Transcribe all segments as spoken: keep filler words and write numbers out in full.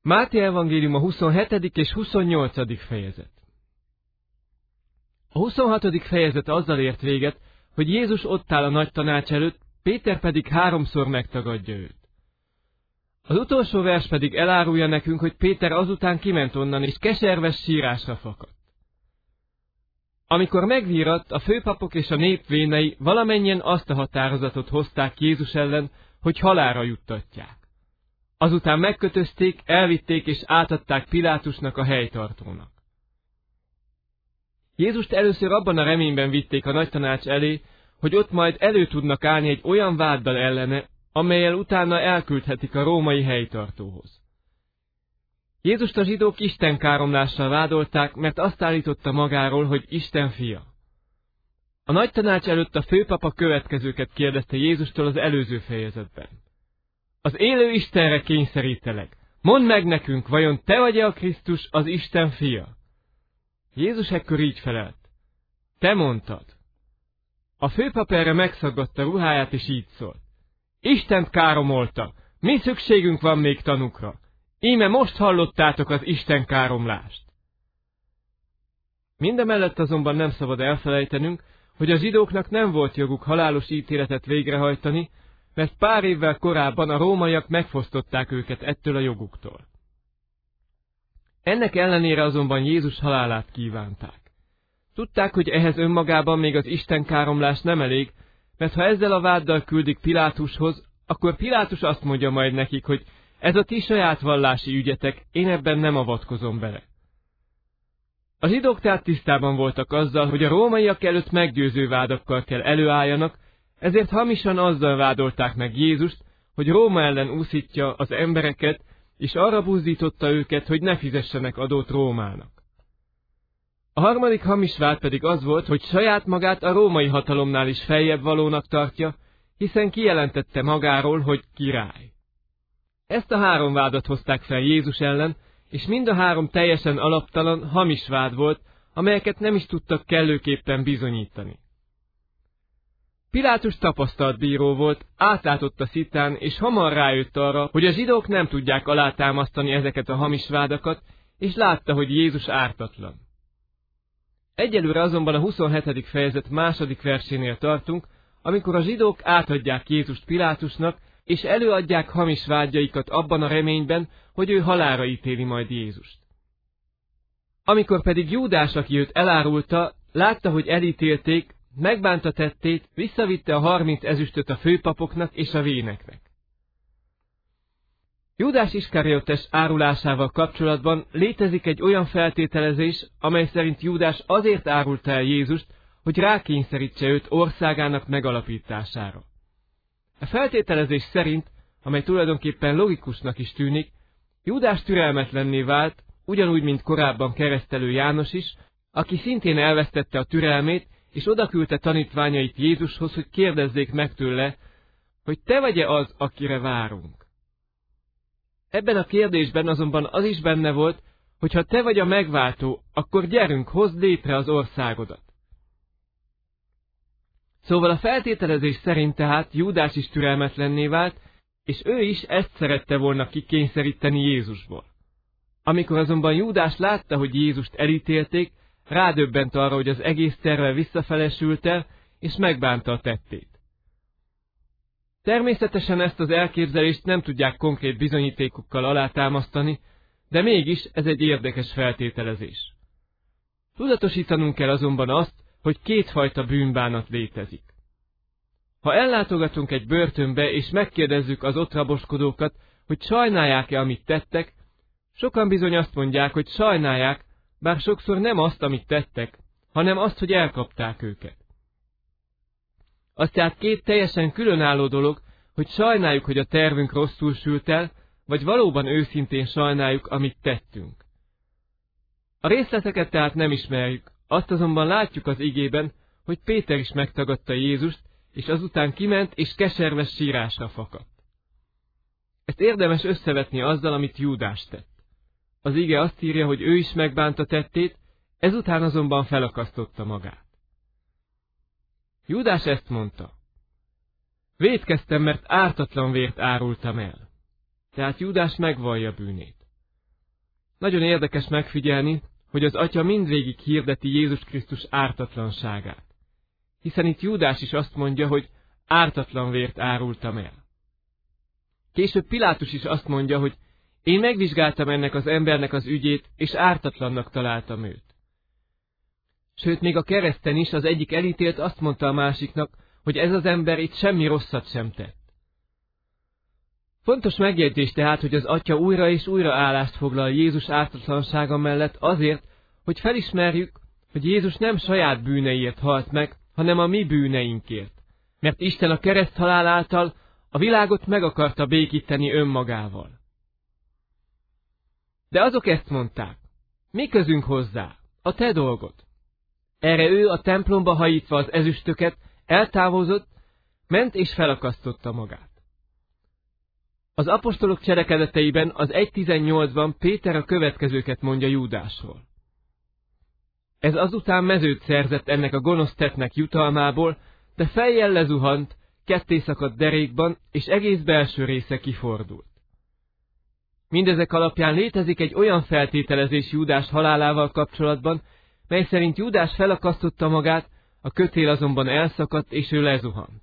Máté evangélium a huszonhetedik és huszonnyolcadik fejezet. A huszonhatodik fejezet azzal ért véget, hogy Jézus ott áll a nagy tanács előtt, Péter pedig háromszor megtagadja őt. Az utolsó vers pedig elárulja nekünk, hogy Péter azután kiment onnan, és keserves sírásra fakadt. Amikor megvíratt, a főpapok és a nép vénei valamennyien azt a határozatot hozták Jézus ellen, hogy halálra juttatják. Azután megkötözték, elvitték és átadták Pilátusnak, a helytartónak. Jézust először abban a reményben vitték a nagytanács elé, hogy ott majd elő tudnak állni egy olyan váddal ellene, amellyel utána elküldhetik a római helytartóhoz. Jézust a zsidók istenkáromlással vádolták, mert azt állította magáról, hogy Isten fia. A nagytanács előtt a főpap a következőket kérdezte Jézustól az előző fejezetben. Az élő Istenre kényszerítelek. Mondd meg nekünk, vajon te vagy-e a Krisztus, az Isten fia? Jézus ekkor így felelt. Te mondtad. A főpap erre megszaggatta ruháját, és így szólt. Istent káromolta, mi szükségünk van még tanukra? Íme most hallottátok az Isten káromlást. Mindemellett azonban nem szabad elfelejtenünk, hogy a zsidóknak nem volt joguk halálos ítéletet végrehajtani, mert pár évvel korábban a rómaiak megfosztották őket ettől a joguktól. Ennek ellenére azonban Jézus halálát kívánták. Tudták, hogy ehhez önmagában még az istenkáromlás nem elég, mert ha ezzel a váddal küldik Pilátushoz, akkor Pilátus azt mondja majd nekik, hogy ez a ti saját vallási ügyetek, én ebben nem avatkozom bele. A zsidók tehát tisztában voltak azzal, hogy a rómaiak előtt meggyőző vádakkal kell előálljanak, ezért hamisan azzal vádolták meg Jézust, hogy Róma ellen úszítja az embereket, és arra buzdította őket, hogy ne fizessenek adót Rómának. A harmadik hamis vád pedig az volt, hogy saját magát a római hatalomnál is feljebb valónak tartja, hiszen kijelentette magáról, hogy király. Ezt a három vádat hozták fel Jézus ellen, és mind a három teljesen alaptalan, hamis vád volt, amelyeket nem is tudtak kellőképpen bizonyítani. Pilátus tapasztalt bíró volt, átlátott a szitán, és hamar rájött arra, hogy a zsidók nem tudják alátámasztani ezeket a hamis vádakat, és látta, hogy Jézus ártatlan. Egyelőre azonban a huszonhetedik fejezet második versénél tartunk, amikor a zsidók átadják Jézust Pilátusnak, és előadják hamis vádjaikat abban a reményben, hogy ő halálra ítéli majd Jézust. Amikor pedig Júdás, aki őt elárulta, látta, hogy elítélték, megbánta tettét, visszavitte a harminc ezüstöt a főpapoknak és a véneknek. Júdás Iskariotes árulásával kapcsolatban létezik egy olyan feltételezés, amely szerint Júdás azért árulta el Jézust, hogy rákényszerítse őt országának megalapítására. A feltételezés szerint, amely tulajdonképpen logikusnak is tűnik, Júdás türelmetlenné vált, ugyanúgy, mint korábban keresztelő János is, aki szintén elvesztette a türelmét, és odaküldte tanítványait Jézushoz, hogy kérdezzék meg tőle, hogy te vagy-e az, akire várunk. Ebben a kérdésben azonban az is benne volt, hogy ha te vagy a megváltó, akkor gyerünk, hozd létre az országodat. Szóval a feltételezés szerint tehát Júdás is türelmetlenné vált, és ő is ezt szerette volna kikényszeríteni Jézusból. Amikor azonban Júdás látta, hogy Jézust elítélték, rádöbbent arra, hogy az egész terve visszafelesült el, és megbánta a tettét. Természetesen ezt az elképzelést nem tudják konkrét bizonyítékokkal alátámasztani, de mégis ez egy érdekes feltételezés. Tudatosítanunk kell azonban azt, hogy kétfajta bűnbánat létezik. Ha ellátogatunk egy börtönbe, és megkérdezzük az ott raboskodókat, hogy sajnálják-e, amit tettek, sokan bizony azt mondják, hogy sajnálják, bár sokszor nem azt, amit tettek, hanem azt, hogy elkapták őket. Az tehát két teljesen különálló dolog, hogy sajnáljuk, hogy a tervünk rosszul sült el, vagy valóban őszintén sajnáljuk, amit tettünk. A részleteket tehát nem ismerjük, azt azonban látjuk az igében, hogy Péter is megtagadta Jézust, és azután kiment, és keserves sírásra fakadt. Ezt érdemes összevetni azzal, amit Júdás tett. Az ige azt írja, hogy ő is megbánta tettét, ezután azonban felakasztotta magát. Júdás ezt mondta. Vétkeztem, mert ártatlan vért árultam el. Tehát Júdás megvallja bűnét. Nagyon érdekes megfigyelni, hogy az Atya mindvégig hirdeti Jézus Krisztus ártatlanságát. Hiszen itt Júdás is azt mondja, hogy ártatlan vért árultam el. Később Pilátus is azt mondja, hogy én megvizsgáltam ennek az embernek az ügyét, és ártatlannak találtam őt. Sőt, még a kereszten is az egyik elítélt azt mondta a másiknak, hogy ez az ember itt semmi rosszat sem tett. Fontos megjegyzés tehát, hogy az Atya újra és újra állást foglal Jézus ártatlansága mellett azért, hogy felismerjük, hogy Jézus nem saját bűneiért halt meg, hanem a mi bűneinkért. Mert Isten a kereszt halál által a világot meg akarta békíteni önmagával. De azok ezt mondták: mi közünk hozzá? A te dolgod. Erre ő a templomba hajítva az ezüstöket eltávozott, ment és felakasztotta magát. Az apostolok cselekedeteiben az egy tizennyolcban Péter a következőket mondja Júdásról. Ez azután mezőt szerzett ennek a gonosz tettnek jutalmából, de fejjel lezuhant, ketté szakadt derékban, és egész belső része kifordult. Mindezek alapján létezik egy olyan feltételezés Júdás halálával kapcsolatban, mely szerint Júdás felakasztotta magát, a kötél azonban elszakadt, és ő lezuhant.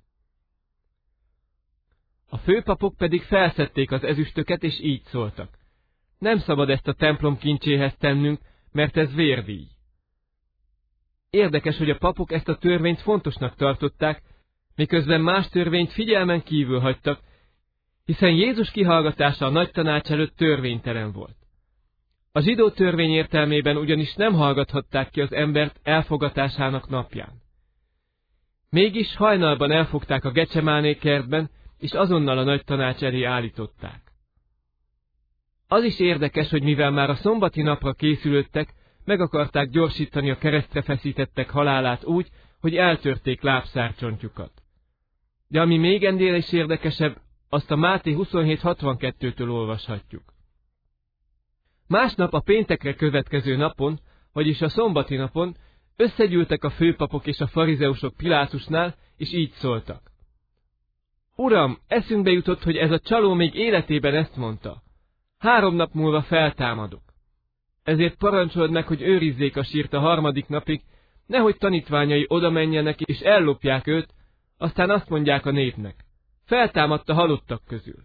A főpapok pedig felszedték az ezüstöket, és így szóltak: nem szabad ezt a templom kincséhez tennünk, mert ez vérdíj. Érdekes, hogy a papok ezt a törvényt fontosnak tartották, miközben más törvényt figyelmen kívül hagytak, hiszen Jézus kihallgatása a nagy tanács előtt törvénytelen volt. A zsidó törvény értelmében ugyanis nem hallgathatták ki az embert elfogatásának napján. Mégis hajnalban elfogták a Gecsemáné kertben, és azonnal a nagy tanács elé állították. Az is érdekes, hogy mivel már a szombati napra készülődtek, meg akarták gyorsítani a keresztre feszítettek halálát úgy, hogy eltörték lábszárcsontjukat. De ami még ennél is érdekesebb, azt a Máté huszonhét hatvankettőtől olvashatjuk. Másnap a péntekre következő napon, vagyis a szombati napon összegyűltek a főpapok és a farizeusok Pilátusnál, és így szóltak: Uram, eszünkbe jutott, hogy ez a csaló még életében ezt mondta: három nap múlva feltámadok. Ezért parancsold meg, hogy őrizzék a sírt a harmadik napig, nehogy tanítványai oda menjenek és ellopják őt, aztán azt mondják a népnek: feltámadt a halottak közül.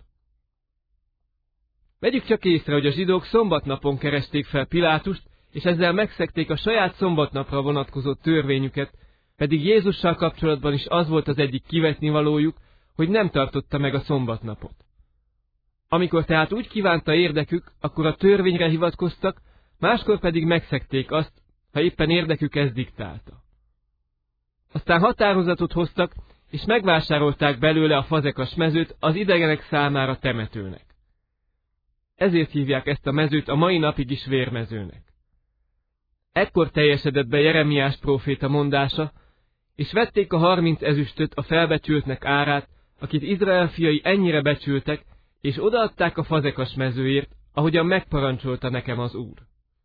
Vegyük csak észre, hogy a zsidók szombatnapon keresték fel Pilátust, és ezzel megszegték a saját szombatnapra vonatkozó törvényüket, pedig Jézussal kapcsolatban is az volt az egyik kivetnivalójuk, hogy nem tartotta meg a szombatnapot. Amikor tehát úgy kívánta érdekük, akkor a törvényre hivatkoztak, máskor pedig megszegték azt, ha éppen érdekük ezt diktálta. Aztán határozatot hoztak, és megvásárolták belőle a fazekas mezőt az idegenek számára temetőnek. Ezért hívják ezt a mezőt a mai napig is vérmezőnek. Ekkor teljesedett be Jeremiás próféta mondása, és vették a harminc ezüstöt a felbecsültnek árát, akit Izrael fiai ennyire becsültek, és odaadták a fazekas mezőért, ahogyan megparancsolta nekem az Úr.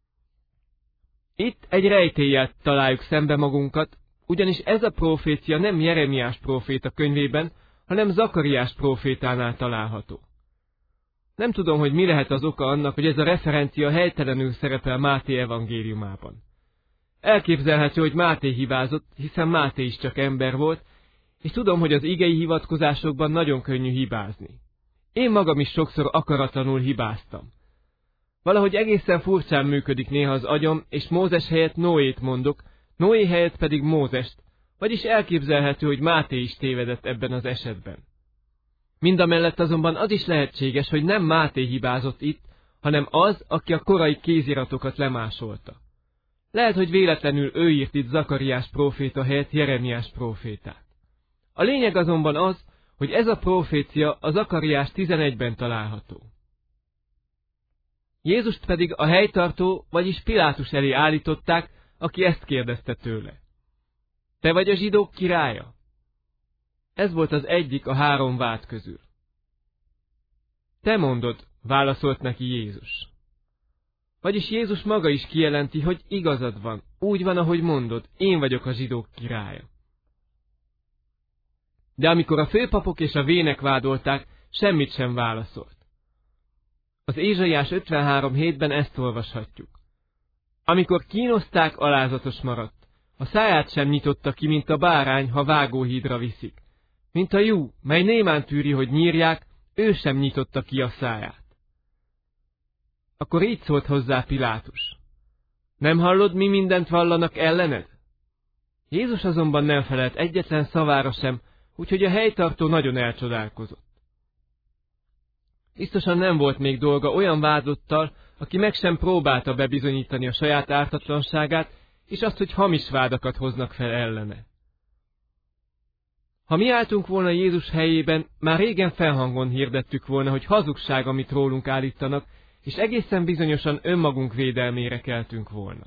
Itt egy rejtéllyel találjuk szembe magunkat, ugyanis ez a prófécia nem Jeremiás próféta könyvében, hanem Zakariás prófétánál található. Nem tudom, hogy mi lehet az oka annak, hogy ez a referencia helytelenül szerepel Máté evangéliumában. Elképzelhető, hogy Máté hibázott, hiszen Máté is csak ember volt, és tudom, hogy az igei hivatkozásokban nagyon könnyű hibázni. Én magam is sokszor akaratlanul hibáztam. Valahogy egészen furcsán működik néha az agyam, és Mózes helyett Noét mondok, Noé helyett pedig Mózest, vagyis elképzelhető, hogy Máté is tévedett ebben az esetben. Mindamellett azonban az is lehetséges, hogy nem Máté hibázott itt, hanem az, aki a korai kéziratokat lemásolta. Lehet, hogy véletlenül ő írt itt Zakariás próféta helyett Jeremiás prófétát. A lényeg azonban az, hogy ez a prófécia a Zakariás tizenegyben található. Jézust pedig a helytartó, vagyis Pilátus elé állították, aki ezt kérdezte tőle: te vagy a zsidók királya? Ez volt az egyik a három vád közül. Te mondod, válaszolt neki Jézus. Vagyis Jézus maga is kijelenti, hogy igazad van, úgy van, ahogy mondod, én vagyok a zsidók királya. De amikor a főpapok és a vének vádolták, semmit sem válaszolt. Az Ézsaiás ötvenhárom hétben ezt olvashatjuk. Amikor kínozták, alázatos maradt. A száját sem nyitotta ki, mint a bárány, ha vágóhídra viszik. Mint a jú, mely némán tűri, hogy nyírják, ő sem nyitotta ki a száját. Akkor így szólt hozzá Pilátus. Nem hallod, mi mindent vallanak ellened? Jézus azonban nem felelt egyetlen szavára sem, úgyhogy a helytartó nagyon elcsodálkozott. Biztosan nem volt még dolga olyan vádlottal, aki meg sem próbálta bebizonyítani a saját ártatlanságát, és azt, hogy hamis vádakat hoznak fel ellene. Ha mi álltunk volna Jézus helyében, már régen felhangon hirdettük volna, hogy hazugság, amit rólunk állítanak, és egészen bizonyosan önmagunk védelmére keltünk volna.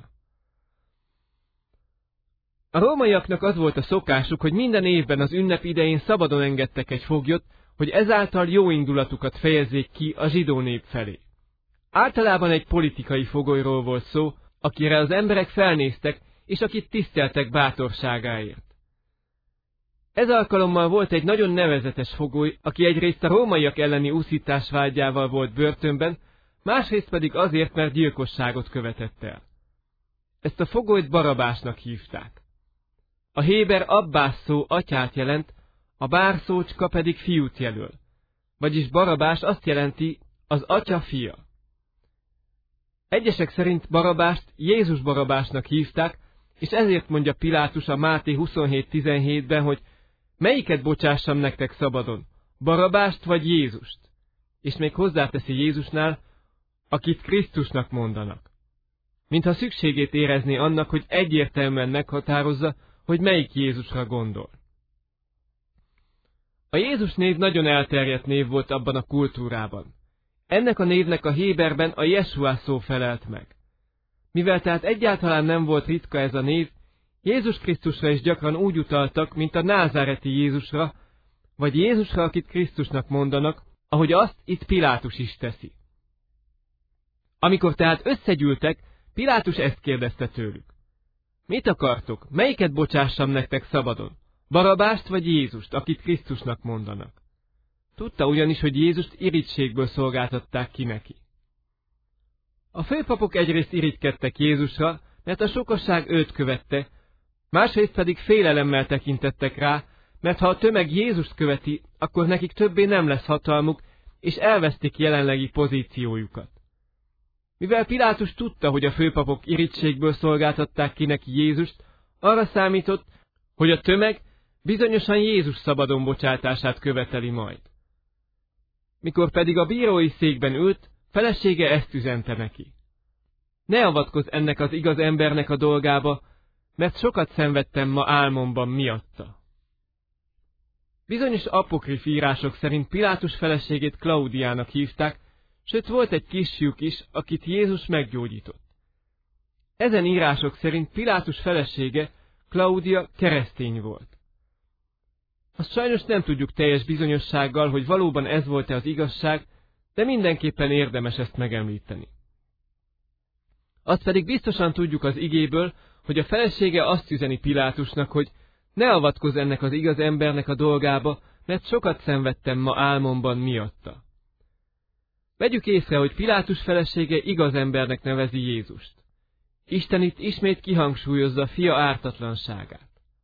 A rómaiaknak az volt a szokásuk, hogy minden évben az ünnep idején szabadon engedtek egy foglyot, hogy ezáltal jó indulatukat fejezzék ki a zsidó nép felé. Általában egy politikai fogolyról volt szó, akire az emberek felnéztek, és akit tiszteltek bátorságáért. Ez alkalommal volt egy nagyon nevezetes fogoly, aki egyrészt a rómaiak elleni úszítás vágyával volt börtönben, másrészt pedig azért, mert gyilkosságot követett el. Ezt a fogolyt Barabásnak hívták. A héber abbás szó atyát jelent, a bárszócska pedig fiút jelöl, vagyis Barabás azt jelenti, az atya fia. Egyesek szerint Barabást Jézus Barabásnak hívták, és ezért mondja Pilátus a Máté huszonhét tizenhétben, hogy melyiket bocsássam nektek szabadon, Barabást vagy Jézust? És még hozzáteszi Jézusnál, akit Krisztusnak mondanak. Mintha szükségét érezné annak, hogy egyértelműen meghatározza, hogy melyik Jézusra gondol. A Jézus név nagyon elterjedt név volt abban a kultúrában. Ennek a névnek a héberben a Jesua szó felelt meg. Mivel tehát egyáltalán nem volt ritka ez a név, Jézus Krisztusra is gyakran úgy utaltak, mint a názáreti Jézusra, vagy Jézusra, akit Krisztusnak mondanak, ahogy azt itt Pilátus is teszi. Amikor tehát összegyűltek, Pilátus ezt kérdezte tőlük. Mit akartok, melyiket bocsássam nektek szabadon? Barabást vagy Jézust, akit Krisztusnak mondanak? Tudta ugyanis, hogy Jézust irigységből szolgáltatták ki neki. A főpapok egyrészt irigykedtek Jézusra, mert a sokasság őt követte, másrészt pedig félelemmel tekintettek rá, mert ha a tömeg Jézust követi, akkor nekik többé nem lesz hatalmuk, és elvesztik jelenlegi pozíciójukat. Mivel Pilátus tudta, hogy a főpapok irigységből szolgáltatták ki neki Jézust, arra számított, hogy a tömeg bizonyosan Jézus szabadon bocsátását követeli majd. Mikor pedig a bírói székben ült, felesége ezt üzente neki. Ne avatkozz ennek az igaz embernek a dolgába, mert sokat szenvedtem ma álmomban miatta. Bizonyos apokrif írások szerint Pilátus feleségét Klaudiának hívták, sőt volt egy kisfiúk is, akit Jézus meggyógyított. Ezen írások szerint Pilátus felesége, Klaudia keresztény volt. Azt sajnos nem tudjuk teljes bizonyossággal, hogy valóban ez volt-e az igazság, de mindenképpen érdemes ezt megemlíteni. Azt pedig biztosan tudjuk az igéből, hogy a felesége azt üzeni Pilátusnak, hogy ne avatkozz ennek az igaz embernek a dolgába, mert sokat szenvedtem ma álmomban miatta. Vegyük észre, hogy Pilátus felesége igaz embernek nevezi Jézust. Isten itt ismét kihangsúlyozza fia ártatlanságát.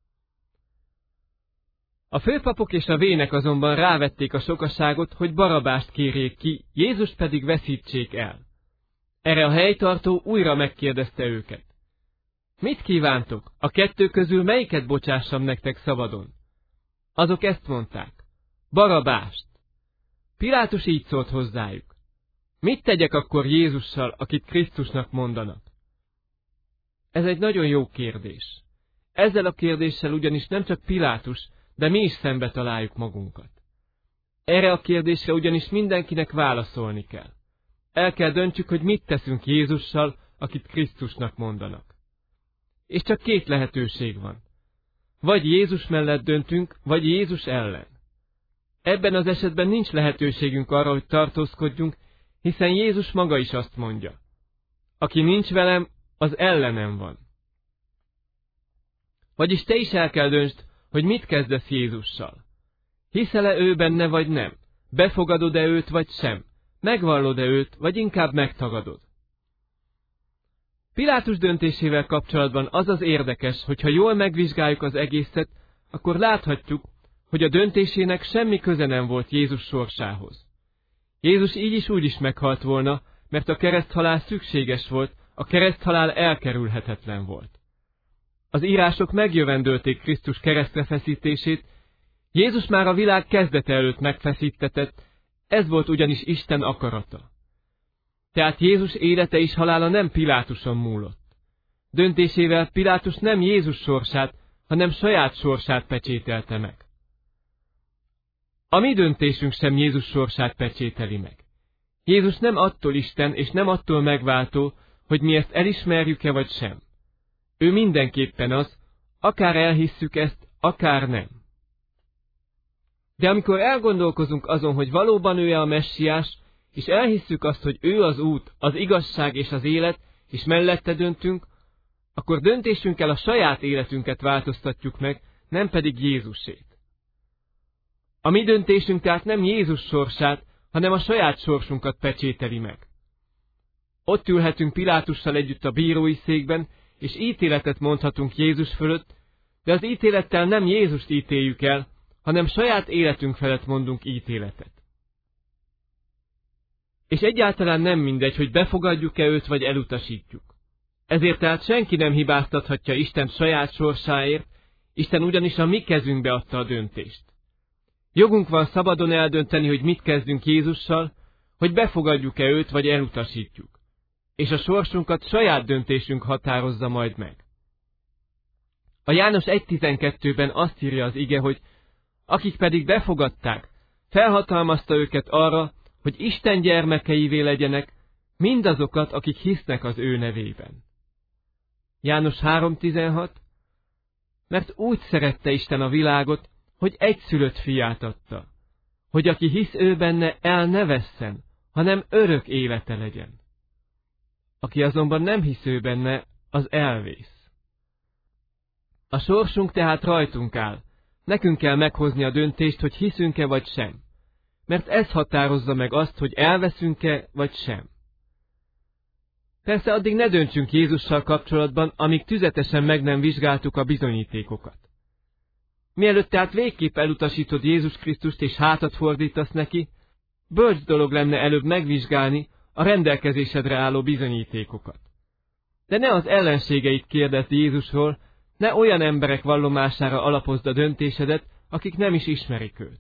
A főpapok és a vének azonban rávették a sokaságot, hogy Barabást kérjék ki, Jézust pedig veszítsék el. Erre a helytartó újra megkérdezte őket. Mit kívántok? A kettő közül melyiket bocsássam nektek szabadon? Azok ezt mondták. Barabást. Pilátus így szólt hozzájuk. Mit tegyek akkor Jézussal, akit Krisztusnak mondanak? Ez egy nagyon jó kérdés. Ezzel a kérdéssel ugyanis nem csak Pilátus, de mi is szembe találjuk magunkat. Erre a kérdésre ugyanis mindenkinek válaszolni kell. El kell döntsük, hogy mit teszünk Jézussal, akit Krisztusnak mondanak. És csak két lehetőség van. Vagy Jézus mellett döntünk, vagy Jézus ellen. Ebben az esetben nincs lehetőségünk arra, hogy tartózkodjunk, hiszen Jézus maga is azt mondja. Aki nincs velem, az ellenem van. Vagyis te is el kell döntsd, hogy mit kezdesz Jézussal. Hiszel-e ő benne vagy nem? Befogadod-e őt vagy sem? megvallod-e őt, vagy inkább megtagadod? Pilátus döntésével kapcsolatban az az érdekes, hogy ha jól megvizsgáljuk az egészet, akkor láthatjuk, hogy a döntésének semmi köze nem volt Jézus sorsához. Jézus így is úgy is meghalt volna, mert a kereszthalál szükséges volt, a kereszthalál elkerülhetetlen volt. Az írások megjövendölték Krisztus keresztre feszítését, Jézus már a világ kezdete előtt megfeszítetett, ez volt ugyanis Isten akarata. Tehát Jézus élete és halála nem Pilátuson múlott. Döntésével Pilátus nem Jézus sorsát, hanem saját sorsát pecsételte meg. A mi döntésünk sem Jézus sorsát pecsételi meg. Jézus nem attól Isten és nem attól megváltó, hogy mi ezt elismerjük-e vagy sem. Ő mindenképpen az, akár elhisszük ezt, akár nem. De amikor elgondolkozunk azon, hogy valóban ő a messiás, és elhisszük azt, hogy ő az út, az igazság és az élet, és mellette döntünk, akkor döntésünkkel a saját életünket változtatjuk meg, nem pedig Jézusét. A mi döntésünk tehát nem Jézus sorsát, hanem a saját sorsunkat pecsételi meg. Ott ülhetünk Pilátussal együtt a bírói székben, és ítéletet mondhatunk Jézus fölött, de az ítélettel nem Jézust ítéljük el, hanem saját életünk felett mondunk ítéletet. És egyáltalán nem mindegy, hogy befogadjuk-e őt, vagy elutasítjuk. Ezért tehát senki nem hibáztathatja Isten saját sorsáért, Isten ugyanis a mi kezünkbe adta a döntést. Jogunk van szabadon eldönteni, hogy mit kezdünk Jézussal, hogy befogadjuk-e őt, vagy elutasítjuk. És a sorsunkat saját döntésünk határozza majd meg. A János egy tizenkettőben azt írja az ige, hogy akik pedig befogadták, felhatalmazta őket arra, hogy Isten gyermekeivé legyenek, mindazokat, akik hisznek az ő nevében. János három tizenhat. Mert úgy szerette Isten a világot, hogy egyszülött fiát adta, hogy aki hisz ő benne, el ne vesszen, hanem örök élete legyen. Aki azonban nem hisz ő benne, az elvész. A sorsunk tehát rajtunk áll, nekünk kell meghozni a döntést, hogy hiszünk-e vagy sem, mert ez határozza meg azt, hogy elveszünk-e vagy sem. Persze addig ne döntsünk Jézussal kapcsolatban, amíg tüzetesen meg nem vizsgáltuk a bizonyítékokat. Mielőtt tehát végképp elutasítod Jézus Krisztust és hátat fordítasz neki, bölcs dolog lenne előbb megvizsgálni a rendelkezésedre álló bizonyítékokat. De ne az ellenségeit kérdezd Jézusról, ne olyan emberek vallomására alapozd a döntésedet, akik nem is ismerik őt.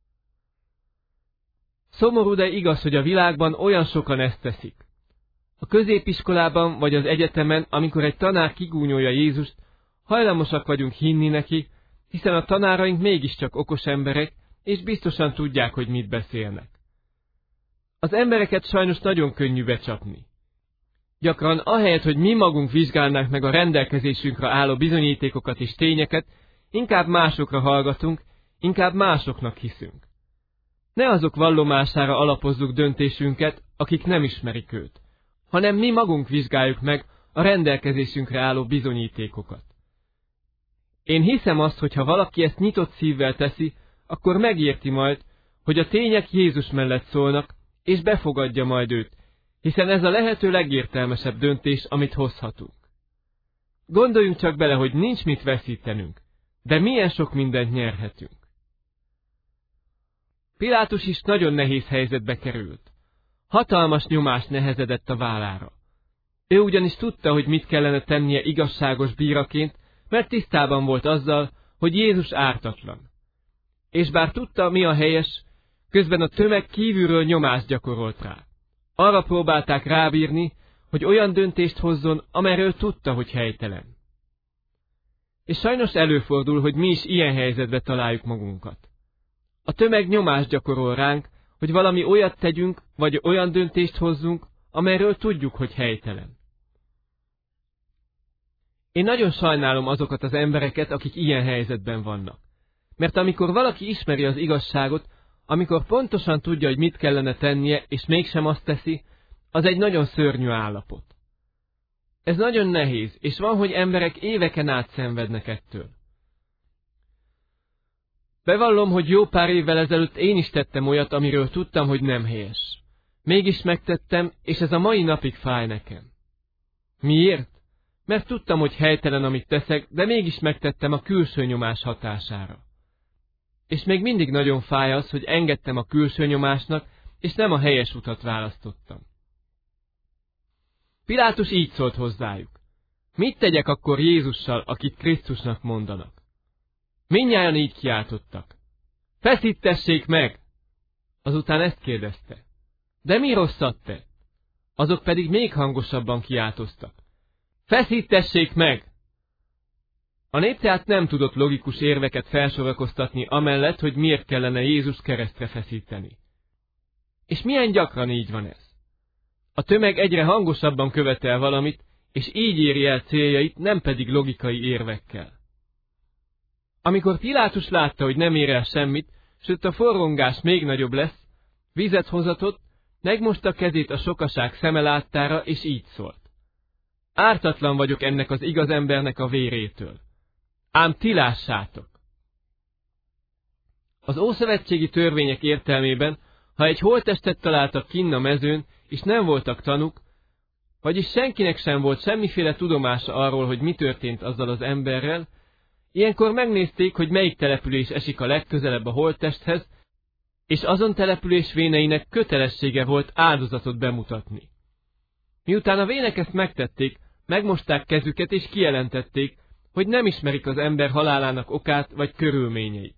Szomorú, de igaz, hogy a világban olyan sokan ezt teszik. A középiskolában vagy az egyetemen, amikor egy tanár kigúnyolja Jézust, hajlamosak vagyunk hinni neki, hiszen a tanáraink mégiscsak okos emberek, és biztosan tudják, hogy mit beszélnek. Az embereket sajnos nagyon könnyű becsapni. Gyakran ahelyett, hogy mi magunk vizsgálnánk meg a rendelkezésünkre álló bizonyítékokat és tényeket, inkább másokra hallgatunk, inkább másoknak hiszünk. Ne azok vallomására alapozzuk döntésünket, akik nem ismerik őt, hanem mi magunk vizsgáljuk meg a rendelkezésünkre álló bizonyítékokat. Én hiszem azt, hogy ha valaki ezt nyitott szívvel teszi, akkor megérti majd, hogy a tények Jézus mellett szólnak, és befogadja majd őt, hiszen ez a lehető legértelmesebb döntés, amit hozhatunk. Gondoljunk csak bele, hogy nincs mit veszítenünk, de milyen sok mindent nyerhetünk. Pilátus is nagyon nehéz helyzetbe került. Hatalmas nyomás nehezedett a vállára. Ő ugyanis tudta, hogy mit kellene tennie igazságos bíraként, mert tisztában volt azzal, hogy Jézus ártatlan. És bár tudta, mi a helyes, közben a tömeg kívülről nyomást gyakorolt rá. Arra próbálták rábírni, hogy olyan döntést hozzon, amelyről tudta, hogy helytelen. És sajnos előfordul, hogy mi is ilyen helyzetbe találjuk magunkat. A tömeg nyomást gyakorol ránk, hogy valami olyat tegyünk, vagy olyan döntést hozzunk, amelyről tudjuk, hogy helytelen. Én nagyon sajnálom azokat az embereket, akik ilyen helyzetben vannak. Mert amikor valaki ismeri az igazságot, amikor pontosan tudja, hogy mit kellene tennie, és mégsem azt teszi, az egy nagyon szörnyű állapot. Ez nagyon nehéz, és van, hogy emberek éveken át szenvednek ettől. Bevallom, hogy jó pár évvel ezelőtt én is tettem olyat, amiről tudtam, hogy nem helyes. Mégis megtettem, és ez a mai napig fáj nekem. Miért? Mert tudtam, hogy helytelen, amit teszek, de mégis megtettem a külső nyomás hatására. És még mindig nagyon fáj az, hogy engedtem a külső nyomásnak, és nem a helyes utat választottam. Pilátus így szólt hozzájuk. Mit tegyek akkor Jézussal, akit Krisztusnak mondanak? Mindnyájan így kiáltottak. Feszítessék meg! Azután ezt kérdezte. De mi rosszat tett? Azok pedig még hangosabban kiáltoztak. Feszítessék meg! A nép tehát nem tudott logikus érveket felsorakoztatni amellett, hogy miért kellene Jézus keresztre feszíteni. És milyen gyakran így van ez? A tömeg egyre hangosabban követel valamit, és így éri el céljait, nem pedig logikai érvekkel. Amikor Pilátus látta, hogy nem ér el semmit, sőt a forrongás még nagyobb lesz, vizet hozatott, megmosta kezét a sokaság szeme láttára, és így szólt. Ártatlan vagyok ennek az igaz embernek a vérétől. Ám ti lássátok! Az ószövetségi törvények értelmében, ha egy holttestet találtak kinn a mezőn, és nem voltak tanúk, vagyis senkinek sem volt semmiféle tudomása arról, hogy mi történt azzal az emberrel, ilyenkor megnézték, hogy melyik település esik a legközelebb a holttesthez, és azon település véneinek kötelessége volt áldozatot bemutatni. Miután a vének ezt megtették, megmosták kezüket és kijelentették, hogy nem ismerik az ember halálának okát vagy körülményeit.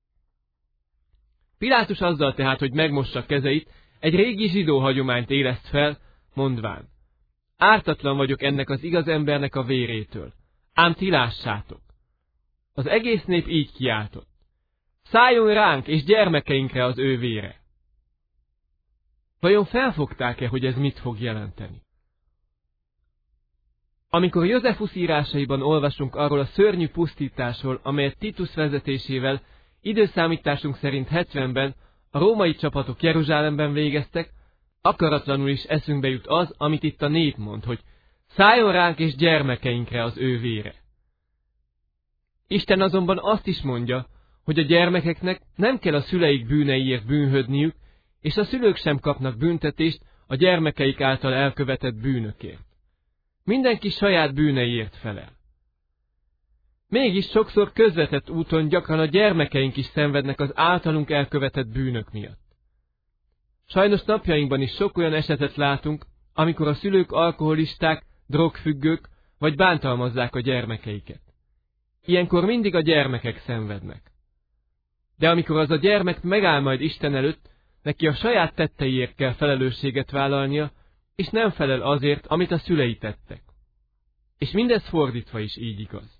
Pilátus azzal tehát, hogy megmossa kezeit, egy régi zsidó hagyományt éleszt fel, mondván. Ártatlan vagyok ennek az igaz embernek a vérétől, ám ti lássátok. Az egész nép így kiáltott. Szálljon ránk és gyermekeinkre az ő vére. Vajon felfogták-e, hogy ez mit fog jelenteni? Amikor Józsefus írásaiban olvasunk arról a szörnyű pusztításról, amelyet Titus vezetésével időszámításunk szerint hetvenben a római csapatok Jeruzsálemben végeztek, akaratlanul is eszünkbe jut az, amit itt a nép mond, hogy szálljon ránk és gyermekeinkre az ő vére. Isten azonban azt is mondja, hogy a gyermekeknek nem kell a szüleik bűneiért bűnhödniük, és a szülők sem kapnak büntetést a gyermekeik által elkövetett bűnökért. Mindenki saját bűneiért felel. Mégis sokszor közvetett úton gyakran a gyermekeink is szenvednek az általunk elkövetett bűnök miatt. Sajnos napjainkban is sok olyan esetet látunk, amikor a szülők alkoholisták, drogfüggők, vagy bántalmazzák a gyermekeiket. Ilyenkor mindig a gyermekek szenvednek. De amikor az a gyermek megáll majd Isten előtt, neki a saját tetteiért kell felelősséget vállalnia, és nem felel azért, amit a szülei tettek. És mindez fordítva is így igaz.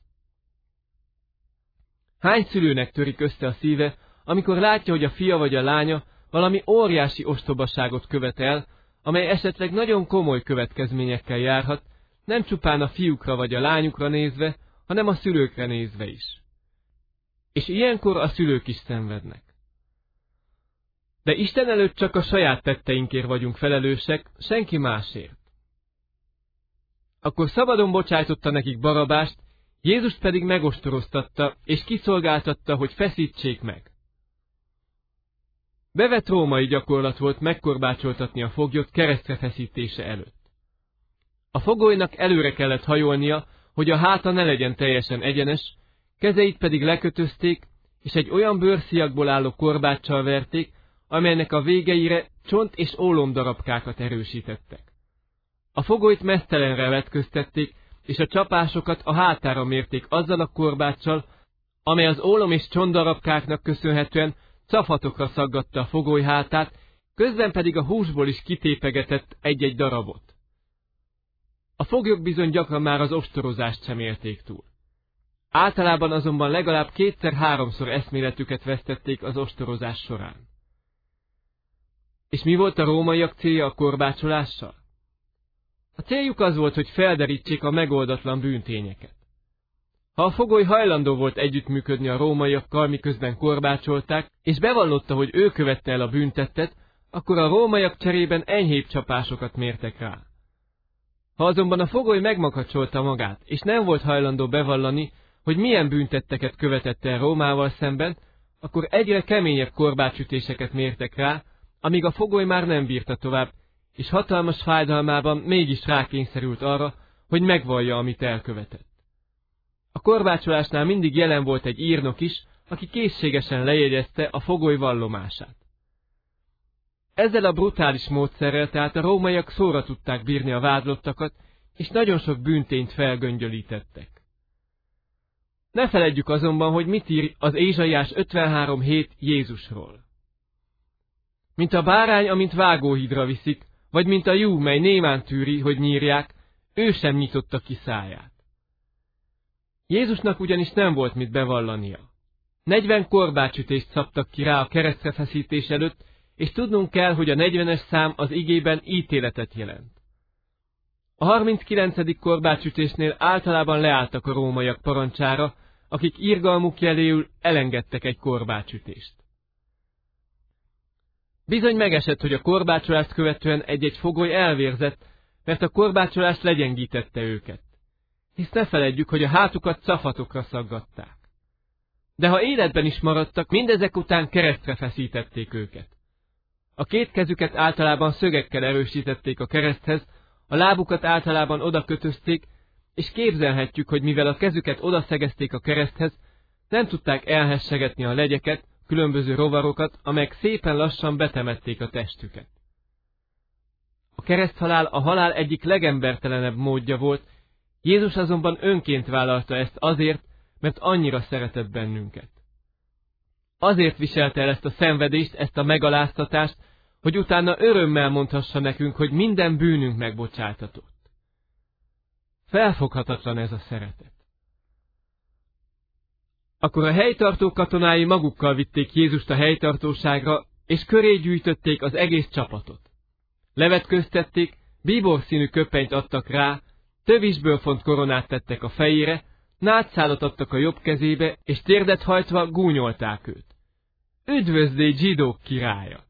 Hány szülőnek törik össze a szíve, amikor látja, hogy a fia vagy a lánya valami óriási ostobaságot követel, amely esetleg nagyon komoly következményekkel járhat, nem csupán a fiúkra vagy a lányukra nézve, hanem a szülőkre nézve is. És ilyenkor a szülők is szenvednek. De Isten előtt csak a saját tetteinkért vagyunk felelősek, senki másért. Akkor szabadon bocsájtotta nekik Barabást, Jézust pedig megostoroztatta, és kiszolgáltatta, hogy feszítsék meg. Bevett római gyakorlat volt megkorbácsoltatni a foglyot keresztre feszítése előtt. A fogolynak előre kellett hajolnia, hogy a háta ne legyen teljesen egyenes, kezeit pedig lekötözték, és egy olyan bőrszíjakból álló korbáccsal verték, amelynek a végeire csont és ólomdarabkákat erősítettek. A fogolyt meztelenre vetköztették, és a csapásokat a hátára mérték azzal a korbáccsal, amely az ólom és csontdarabkáknak köszönhetően cafhatokra szaggatta a fogoly hátát, közben pedig a húsból is kitépegetett egy-egy darabot. A foglyok bizony gyakran már az ostorozást sem élték túl. Általában azonban legalább kétszer-háromszor eszméletüket vesztették az ostorozás során. És mi volt a rómaiak célja a korbácsolással? A céljuk az volt, hogy felderítsék a megoldatlan bűntényeket. Ha a fogoly hajlandó volt együttműködni a rómaiakkal, miközben korbácsolták, és bevallotta, hogy ő követte el a bűntettet, akkor a rómaiak cserében enyhébb csapásokat mértek rá. Ha azonban a fogoly megmakacsolta magát, és nem volt hajlandó bevallani, hogy milyen bűntetteket követett el Rómával szemben, akkor egyre keményebb korbácsütéseket mértek rá, amíg a fogoly már nem bírta tovább, és hatalmas fájdalmában mégis rákényszerült arra, hogy megvallja, amit elkövetett. A korbácsolásnál mindig jelen volt egy írnok is, aki készségesen lejegyezte a fogoly vallomását. Ezzel a brutális módszerrel tehát a rómaiak szóra tudták bírni a vádlottakat, és nagyon sok bűntényt felgöngyölítettek. Ne feledjük azonban, hogy mit ír az Ézsaiás ötvenhárom hét Jézusról. Mint a bárány, amint vágóhídra viszik, vagy mint a jú, mely némán tűri, hogy nyírják, ő sem nyitotta ki száját. Jézusnak ugyanis nem volt mit bevallania. Negyven korbácsütést szabtak ki rá a keresztre feszítés előtt, és tudnunk kell, hogy a negyvenes szám az igében ítéletet jelent. A harminckilencedik korbácsütésnél általában leálltak a rómaiak parancsára, akik irgalmuk jeléül elengedtek egy korbácsütést. Bizony megesett, hogy a korbácsolást követően egy-egy fogoly elvérzett, mert a korbácsolás legyengítette őket. Hisz ne feledjük, hogy a hátukat cafatokra szaggatták. De ha életben is maradtak, mindezek után keresztre feszítették őket. A két kezüket általában szögekkel erősítették a kereszthez, a lábukat általában oda kötözték, és képzelhetjük, hogy mivel a kezüket odaszegezték a kereszthez, nem tudták elhessegetni a legyeket, különböző rovarokat, amelyek szépen lassan betemették a testüket. A kereszthalál a halál egyik legembertelenebb módja volt, Jézus azonban önként vállalta ezt azért, mert annyira szeretett bennünket. Azért viselte el ezt a szenvedést, ezt a megaláztatást, hogy utána örömmel mondhassa nekünk, hogy minden bűnünk megbocsátatott. Felfoghatatlan ez a szeretet. Akkor a helytartó katonái magukkal vitték Jézust a helytartóságra, és köré gyűjtötték az egész csapatot. Levetköztették, bíborszínű köpenyt adtak rá, tövisből font koronát tettek a fejére, nátszálat adtak a jobb kezébe, és térdet hajtva gúnyolták őt. Üdvözlégy, zsidók királya!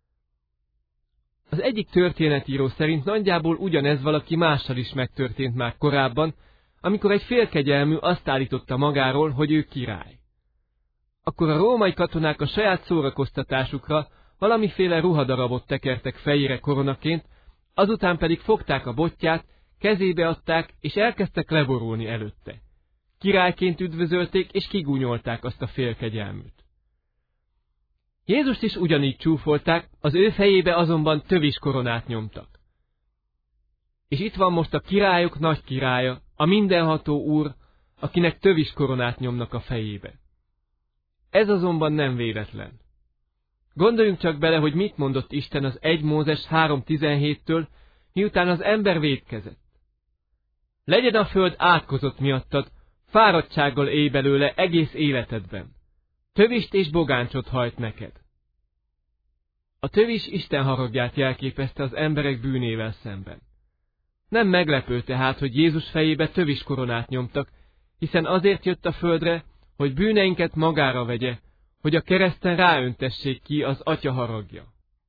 Az egyik történetíró szerint nagyjából ugyanez valaki mással is megtörtént már korábban, amikor egy félkegyelmű azt állította magáról, hogy ő király. Akkor a római katonák a saját szórakoztatásukra valamiféle ruhadarabot tekertek fejére koronaként, azután pedig fogták a botját, kezébe adták, és elkezdtek leborulni előtte. Királyként üdvözölték, és kigúnyolták azt a félkegyelműt. Jézust is ugyanígy csúfolták, az ő fejébe azonban tövis koronát nyomtak. És itt van most a királyok nagy királya, a mindenható úr, akinek tövis koronát nyomnak a fejébe. Ez azonban nem véletlen. Gondoljunk csak bele, hogy mit mondott Isten az egy Mózes három tizenhéttől, miután az ember vétkezett. Legyen a föld átkozott miattad, fáradtsággal élj belőle egész életedben. Tövist és bogáncsot hajt neked. A tövis Isten haragját jelképezte az emberek bűnével szemben. Nem meglepő tehát, hogy Jézus fejébe tövis koronát nyomtak, hiszen azért jött a földre, hogy bűneinket magára vegye, hogy a kereszten ráöntessék ki az Atya haragja.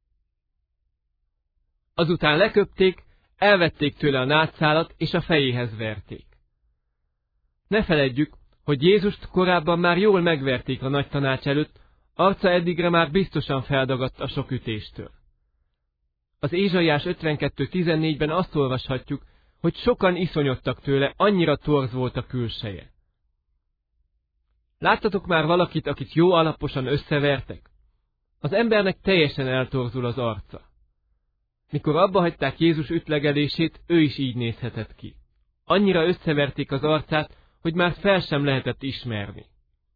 Azután leköpték, elvették tőle a nátszálat, és a fejéhez verték. Ne feledjük, hogy Jézust korábban már jól megverték a nagy tanács előtt, arca eddigre már biztosan feldagadt a sok ütéstől. Az Ézsaiás ötvenkettő tizennégyben azt olvashatjuk, hogy sokan iszonyodtak tőle, annyira torz volt a külseje. Láttatok már valakit, akit jó alaposan összevertek? Az embernek teljesen eltorzul az arca. Mikor abba hagyták Jézus ütlegelését, ő is így nézhetett ki. Annyira összeverték az arcát, hogy már fel sem lehetett ismerni.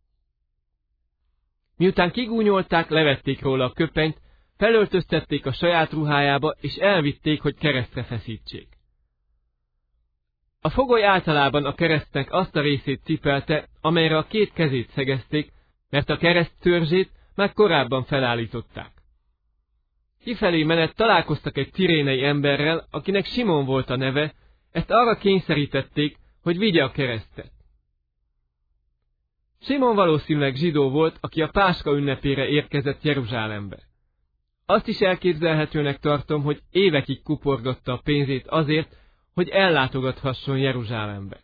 Miután kigúnyolták, levették róla a köpenyt, felöltöztették a saját ruhájába, és elvitték, hogy keresztre feszítsék. A fogoly általában a keresztnek azt a részét cipelte, amelyre a két kezét szegezték, mert a kereszt törzsét már korábban felállították. Kifelé menet találkoztak egy cirénei emberrel, akinek Simon volt a neve, ezt arra kényszerítették, hogy vigye a keresztet. Simon valószínűleg zsidó volt, aki a Páska ünnepére érkezett Jeruzsálembe. Azt is elképzelhetőnek tartom, hogy évekig kuporgatta a pénzét azért, hogy ellátogathasson Jeruzsálembe.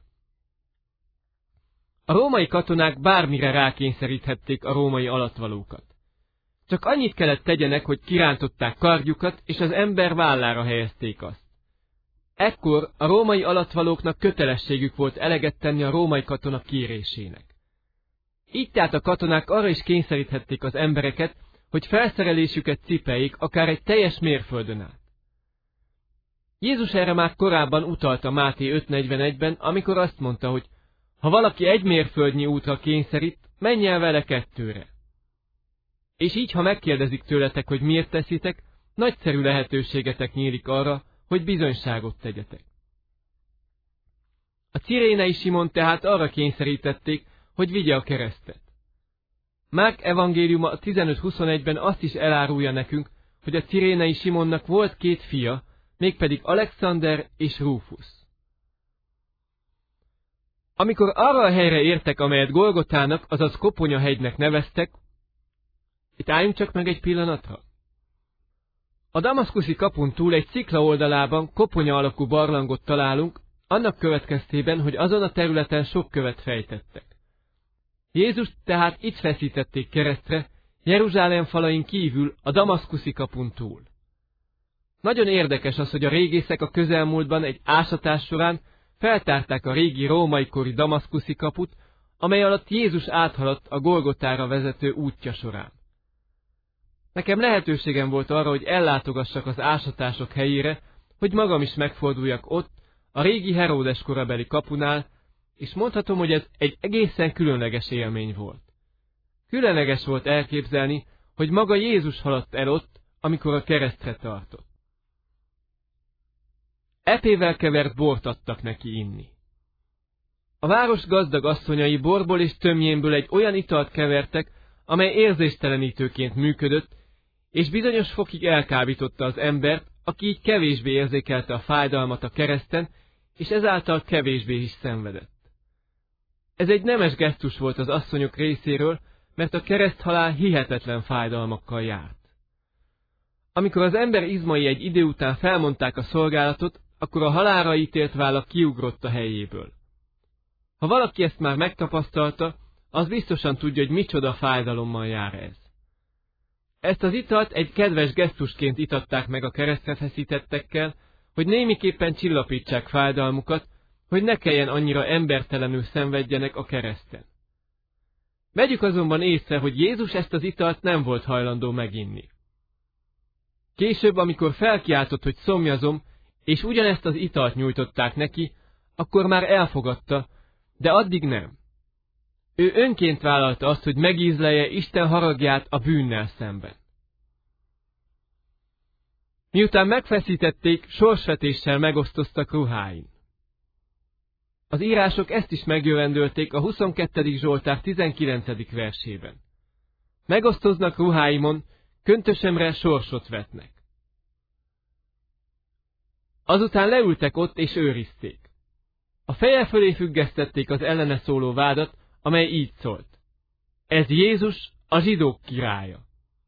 A római katonák bármire rákényszeríthették a római alattvalókat. Csak annyit kellett tegyenek, hogy kirántották kardjukat, és az ember vállára helyezték azt. Ekkor a római alattvalóknak kötelességük volt eleget tenni a római katona kérésének. Így tehát a katonák arra is kényszeríthették az embereket, hogy felszerelésüket cipeljék akár egy teljes mérföldön át. Jézus erre már korábban utalta Máté öt negyvenegyben, amikor azt mondta, hogy ha valaki egy mérföldnyi útra kényszerít, menj el vele kettőre. És így, ha megkérdezik tőletek, hogy miért teszitek, nagyszerű lehetőségetek nyílik arra, hogy bizonyságot tegyetek. A cirénei Simon tehát arra kényszerítették, hogy vigye a keresztet. Márk evangéliuma a tizenöt huszonegyben azt is elárulja nekünk, hogy a cirénei Simonnak volt két fia, mégpedig Alexander és Rufus. Amikor arra a helyre értek, amelyet Golgotának, azaz Koponyahegynek neveztek, itt álljunk csak meg egy pillanatra. A damaszkuszi kapun túl egy szikla oldalában koponya alakú barlangot találunk, annak következtében, hogy azon a területen sok követ fejtettek. Jézust tehát itt feszítették keresztre, Jeruzsálem falain kívül, a damaszkuszi kapun túl. Nagyon érdekes az, hogy a régészek a közelmúltban egy ásatás során feltárták a régi római kori damaszkuszi kaput, amely alatt Jézus áthaladt a Golgotára vezető útja során. Nekem lehetőségem volt arra, hogy ellátogassak az ásatások helyére, hogy magam is megforduljak ott, a régi Heródes korabeli kapunál, és mondhatom, hogy ez egy egészen különleges élmény volt. Különleges volt elképzelni, hogy maga Jézus haladt el ott, amikor a keresztre tartott. Epével kevert bort adtak neki inni. A város gazdag asszonyai borból és tömjénből egy olyan italt kevertek, amely érzéstelenítőként működött, és bizonyos fokig elkábította az embert, aki így kevésbé érzékelte a fájdalmat a kereszten, és ezáltal kevésbé is szenvedett. Ez egy nemes gesztus volt az asszonyok részéről, mert a kereszthalál hihetetlen fájdalmakkal járt. Amikor az ember izmai egy idő után felmondták a szolgálatot, akkor a halálra ítélt válla kiugrott a helyéből. Ha valaki ezt már megtapasztalta, az biztosan tudja, hogy micsoda fájdalommal jár ez. Ezt az italt egy kedves gesztusként itatták meg a keresztre feszítettekkel, hogy némiképpen csillapítsák fájdalmukat, hogy ne kelljen annyira embertelenül szenvedjenek a kereszten. Vegyük azonban észre, hogy Jézus ezt az italt nem volt hajlandó meginni. Később, amikor felkiáltott, hogy szomjazom, és ugyanezt az italt nyújtották neki, akkor már elfogadta, de addig nem. Ő önként vállalta azt, hogy megízlelje Isten haragját a bűnnel szemben. Miután megfeszítették, sorsvetéssel megosztoztak ruháin. Az írások ezt is megjövendölték a huszonkettedik Zsoltár tizenkilencedik versében. Megosztoznak ruháimon, köntösemre sorsot vetnek. Azután leültek ott és őrizték. A feje fölé függesztették az ellene szóló vádat, amely így szólt: ez Jézus, a zsidók királya.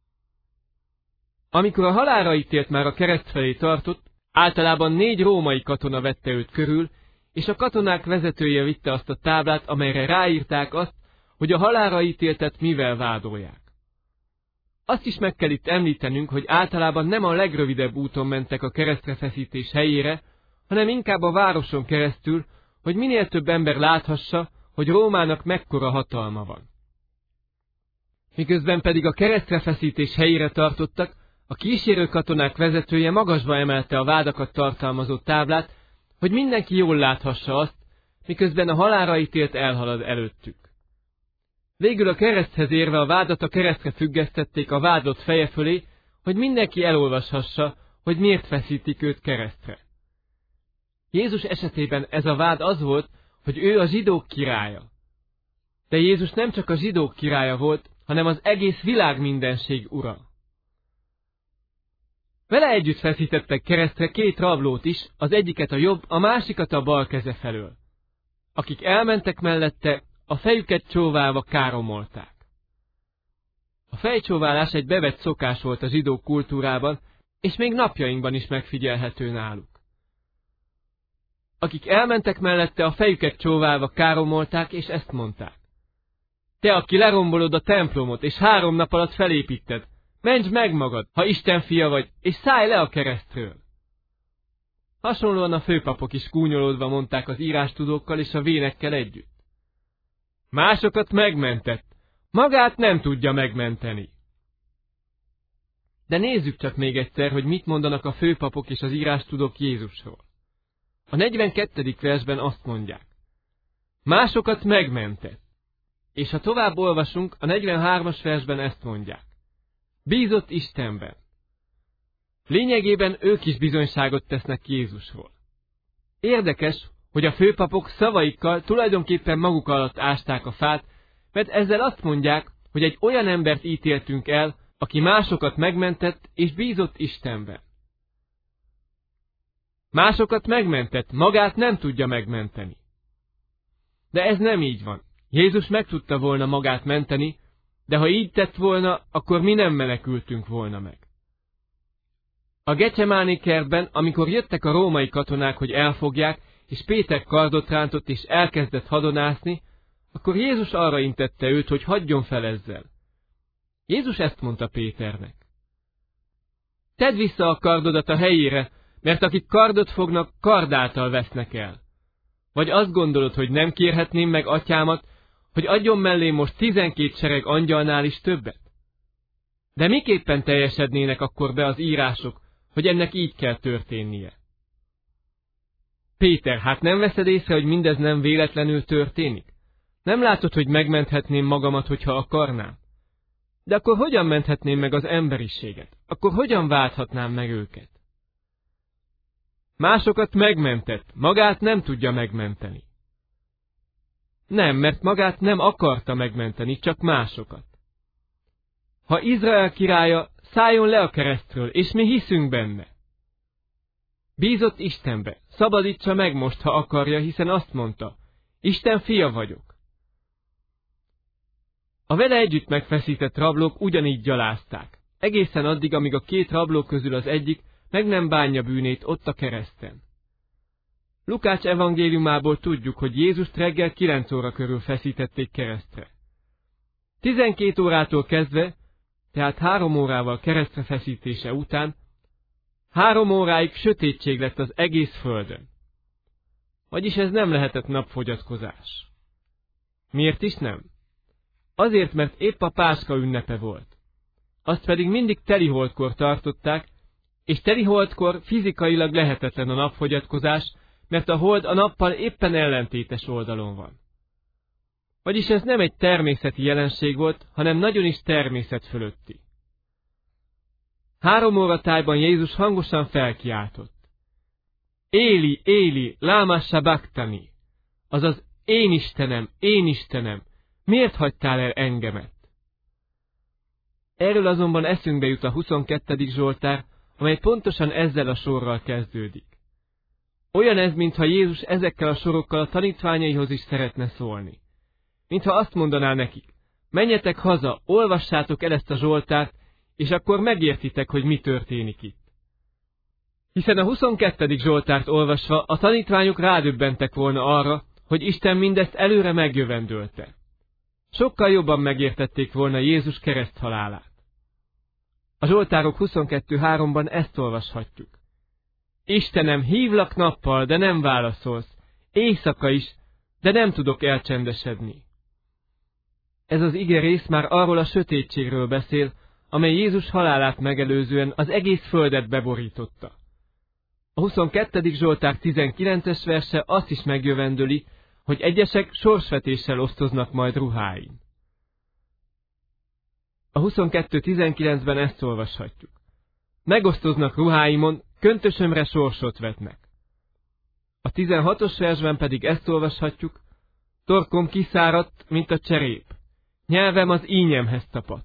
Amikor a halálra ítélt már a kereszt felé tartott, általában négy római katona vette őt körül, és a katonák vezetője vitte azt a táblát, amelyre ráírták azt, hogy a halálra ítéltet mivel vádolják. Azt is meg kell itt említenünk, hogy általában nem a legrövidebb úton mentek a keresztre feszítés helyére, hanem inkább a városon keresztül, hogy minél több ember láthassa, hogy Rómának mekkora hatalma van. Miközben pedig a keresztre feszítés helyére tartottak, a kísérő katonák vezetője magasba emelte a vádakat tartalmazó táblát, hogy mindenki jól láthassa azt, miközben a halálra ítélt elhalad előttük. Végül a kereszthez érve a vádat a keresztre függesztették a vádlott feje fölé, hogy mindenki elolvashassa, hogy miért feszítik őt keresztre. Jézus esetében ez a vád az volt, hogy ő a zsidók királya. De Jézus nem csak a zsidók királya volt, hanem az egész világ mindenség ura. Vele együtt feszítettek keresztre két rablót is, az egyiket a jobb, a másikat a bal keze felől. Akik elmentek mellette, a fejüket csóválva káromolták. A fejcsóválás egy bevett szokás volt a zsidó kultúrában, és még napjainkban is megfigyelhető náluk. Akik elmentek mellette, a fejüket csóválva káromolták, és ezt mondták: te, aki lerombolod a templomot, és három nap alatt felépíted, mentsd meg magad, ha Isten fia vagy, és szállj le a keresztről. Hasonlóan a főpapok is gúnyolódva mondták az írástudókkal és a vénekkel együtt. Másokat megmentett, magát nem tudja megmenteni. De nézzük csak még egyszer, hogy mit mondanak a főpapok és az írástudók Jézusról. A negyvenkettedik versben azt mondják: másokat megmentett. És ha tovább olvasunk, a negyvenhármas versben ezt mondják: bízott Istenben. Lényegében ők is bizonyságot tesznek Jézusról. Érdekes, hogy a főpapok szavaikkal tulajdonképpen maguk alatt ásták a fát, mert ezzel azt mondják, hogy egy olyan embert ítéltünk el, aki másokat megmentett és bízott Istenben. Másokat megmentett, magát nem tudja megmenteni. De ez nem így van. Jézus meg tudta volna magát menteni, de ha így tett volna, akkor mi nem menekültünk volna meg. A Gecsemáné kertben, amikor jöttek a római katonák, hogy elfogják, és Péter kardot rántott és elkezdett hadonászni, akkor Jézus arra intette őt, hogy hagyjon fel ezzel. Jézus ezt mondta Péternek: tedd vissza a kardodat a helyére, mert akik kardot fognak, kard által vesznek el. Vagy azt gondolod, hogy nem kérhetném meg atyámat, hogy adjon mellé most tizenkét sereg angyalnál is többet? De miképpen teljesednének akkor be az írások, hogy ennek így kell történnie? Péter, hát nem veszed észre, hogy mindez nem véletlenül történik? Nem látod, hogy megmenthetném magamat, hogyha akarnám? De akkor hogyan menthetném meg az emberiséget? Akkor hogyan válthatnám meg őket? Másokat megmentett, magát nem tudja megmenteni. Nem, mert magát nem akarta megmenteni, csak másokat. Ha Izrael királya, szálljon le a keresztről, és mi hiszünk benne. Bízott Istenbe, szabadítsa meg most, ha akarja, hiszen azt mondta: Isten fia vagyok. A vele együtt megfeszített rablók ugyanígy gyalázták, egészen addig, amíg a két rabló közül az egyik meg nem bánja bűnét ott a kereszten. Lukács evangéliumából tudjuk, hogy Jézust reggel kilenc óra körül feszítették keresztre. Tizenkét órától kezdve, tehát három órával keresztre feszítése után, három óráig sötétség lett az egész földön. Vagyis ez nem lehetett napfogyatkozás. Miért is nem? Azért, mert épp a Pászka ünnepe volt. Azt pedig mindig teliholdkor tartották, és teliholdkor fizikailag lehetetlen a napfogyatkozás, mert a hold a nappal éppen ellentétes oldalon van. Vagyis ez nem egy természeti jelenség volt, hanem nagyon is természet fölötti. Három óra tájban Jézus hangosan felkiáltott: Éli, Éli, láma sabachthani, azaz én Istenem, én Istenem, miért hagytál el engemet? Erről azonban eszünkbe jut a huszonkettedik Zsoltár, amely pontosan ezzel a sorral kezdődik. Olyan ez, mintha Jézus ezekkel a sorokkal a tanítványaihoz is szeretne szólni. Mintha azt mondaná nekik: menjetek haza, olvassátok el ezt a Zsoltárt, és akkor megértitek, hogy mi történik itt. Hiszen a huszonkettedik Zsoltárt olvasva a tanítványok rádöbbentek volna arra, hogy Isten mindezt előre megjövendölte. Sokkal jobban megértették volna Jézus kereszthalálát. A Zsoltárok huszonkettő háromban ezt olvashatjuk: Istenem, hívlak nappal, de nem válaszolsz, éjszaka is, de nem tudok elcsendesedni. Ez az ige rész már arról a sötétségről beszél, amely Jézus halálát megelőzően az egész földet beborította. A huszonkettedik Zsoltár tizenkilences verse azt is megjövendöli, hogy egyesek sorsvetéssel osztoznak majd ruháin. A huszonkettő tizenkilencben ezt olvashatjuk: megosztoznak ruháimon, köntösömre sorsot vetnek. A tizenhatos versben pedig ezt olvashatjuk: torkom kiszáradt, mint a cserép, nyelvem az ínyemhez tapadt.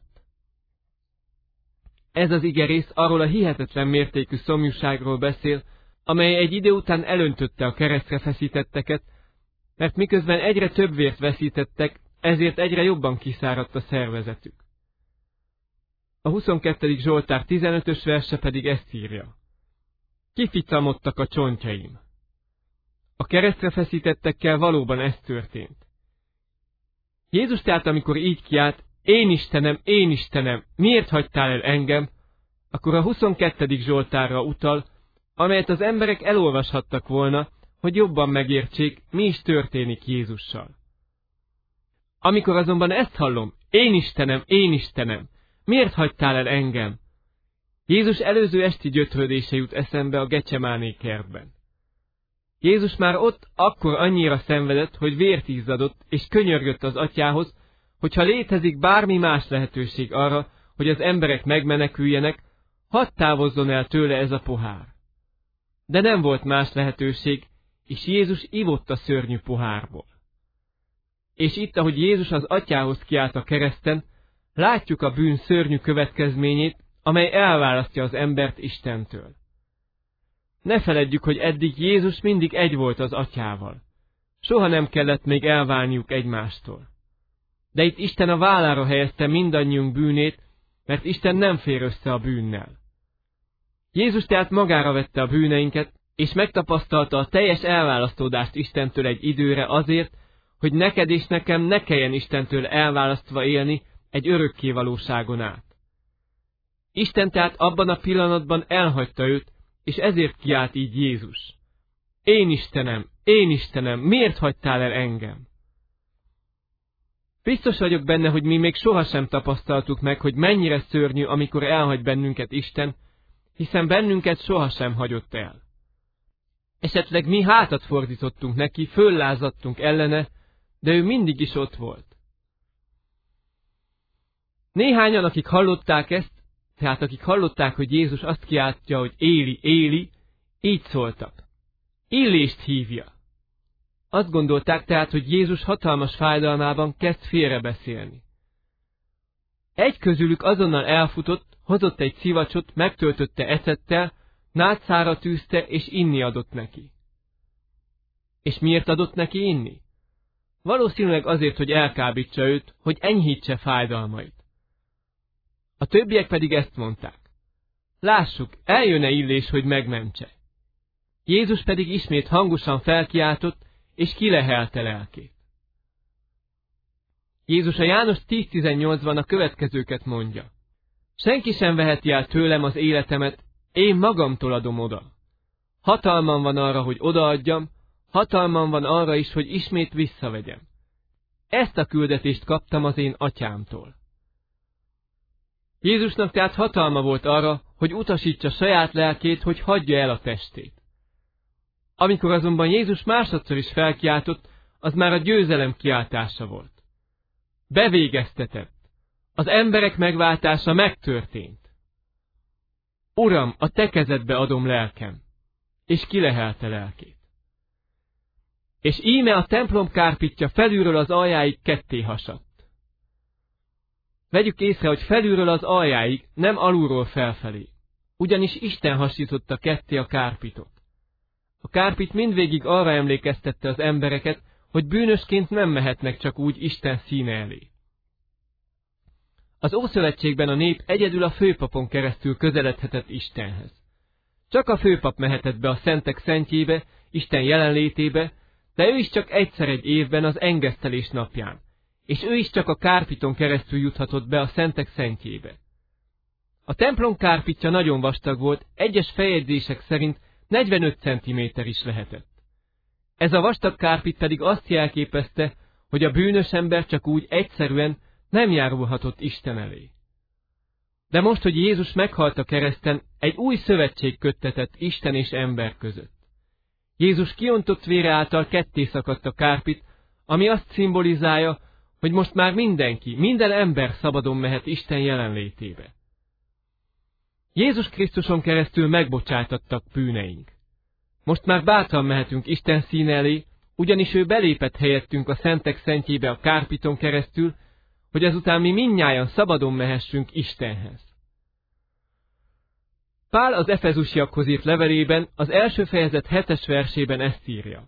Ez az igerész arról a hihetetlen mértékű szomjúságról beszél, amely egy idő után elöntötte a keresztre feszítetteket, mert miközben egyre több vért veszítettek, ezért egyre jobban kiszáradt a szervezetük. A huszonkettedik Zsoltár tizenötös verse pedig ezt írja: kificamodtak a csontjaim. A keresztre feszítettekkel valóban ez történt. Jézus tehát, amikor így kiált, én Istenem, én Istenem, miért hagytál el engem, akkor a huszonkettedik Zsoltárra utal, amelyet az emberek elolvashattak volna, hogy jobban megértsék, mi is történik Jézussal. Amikor azonban ezt hallom, én Istenem, én Istenem, miért hagytál el engem? Jézus előző esti gyötrődése jut eszembe a Gecsemáné kertben. Jézus már ott akkor annyira szenvedett, hogy vért izzadott, és könyörgött az atyához, hogyha létezik bármi más lehetőség arra, hogy az emberek megmeneküljenek, hadd távozzon el tőle ez a pohár. De nem volt más lehetőség, és Jézus ivott a szörnyű pohárból. És itt, ahogy Jézus az atyához kiált a kereszten, látjuk a bűn szörnyű következményét, amely elválasztja az embert Istentől. Ne feledjük, hogy eddig Jézus mindig egy volt az atyával. Soha nem kellett még elválniuk egymástól. De itt Isten a vállára helyezte mindannyiunk bűnét, mert Isten nem fér össze a bűnnel. Jézus tehát magára vette a bűneinket, és megtapasztalta a teljes elválasztódást Istentől egy időre azért, hogy neked és nekem ne kelljen Istentől elválasztva élni egy örökké valóságon át. Isten tehát abban a pillanatban elhagyta őt, és ezért kiált így Jézus. Én Istenem, én Istenem, miért hagytál el engem? Biztos vagyok benne, hogy mi még sohasem tapasztaltuk meg, hogy mennyire szörnyű, amikor elhagy bennünket Isten, hiszen bennünket sohasem hagyott el. Esetleg mi hátat fordítottunk neki, föllázadtunk ellene, de ő mindig is ott volt. Néhányan, akik hallották ezt, tehát akik hallották, hogy Jézus azt kiáltja, hogy Éli, Éli, így szóltak. Illést hívja. Azt gondolták tehát, hogy Jézus hatalmas fájdalmában kezd félrebeszélni. Egy közülük azonnal elfutott, hozott egy szivacsot, megtöltötte ecettel, nátszára tűzte, és inni adott neki. És miért adott neki inni? Valószínűleg azért, hogy elkábítsa őt, hogy enyhítse fájdalmait. A többiek pedig ezt mondták. Lássuk, eljön-e Illés, hogy megmentse. Jézus pedig ismét hangosan felkiáltott, és kilehelte lelkét. Jézus a János tíz tizennyolcban a következőket mondja. Senki sem veheti el tőlem az életemet, én magamtól adom oda. Hatalmam van arra, hogy odaadjam, hatalmam van arra is, hogy ismét visszavegyem. Ezt a küldetést kaptam az én atyámtól. Jézusnak tehát hatalma volt arra, hogy utasítsa saját lelkét, hogy hagyja el a testét. Amikor azonban Jézus másodszor is felkiáltott, az már a győzelem kiáltása volt. Bevégeztetett. Az emberek megváltása megtörtént. Uram, a te kezedbe adom lelkem, és kilehelte lelkét. És íme a templom kárpitja felülről az aljáig ketté hasadt. Vegyük észre, hogy felülről az aljáig, nem alulról felfelé, ugyanis Isten hasította ketté a kárpitot. A kárpit mindvégig arra emlékeztette az embereket, hogy bűnösként nem mehetnek csak úgy Isten színe elé. Az Ószövetségben a nép egyedül a főpapon keresztül közeledhetett Istenhez. Csak a főpap mehetett be a szentek szentjébe, Isten jelenlétébe, de ő is csak egyszer egy évben az engesztelés napján, és ő is csak a kárpiton keresztül juthatott be a szentek szentjébe. A templom kárpitja nagyon vastag volt, egyes feljegyzések szerint negyvenöt centiméter is lehetett. Ez a vastag kárpit pedig azt jelképezte, hogy a bűnös ember csak úgy egyszerűen nem járulhatott Isten elé. De most, hogy Jézus meghalt a kereszten, egy új szövetség köttetett Isten és ember között. Jézus kiontott vére által ketté szakadt a kárpit, ami azt szimbolizálja, hogy most már mindenki, minden ember szabadon mehet Isten jelenlétébe. Jézus Krisztuson keresztül megbocsátattak bűneink. Most már bátran mehetünk Isten színe elé, ugyanis ő belépett helyettünk a szentek szentjébe a kárpiton keresztül, hogy ezután mi mindnyájan szabadon mehessünk Istenhez. Pál az Efezusiakhoz írt levelében az első fejezet hetes versében ezt írja.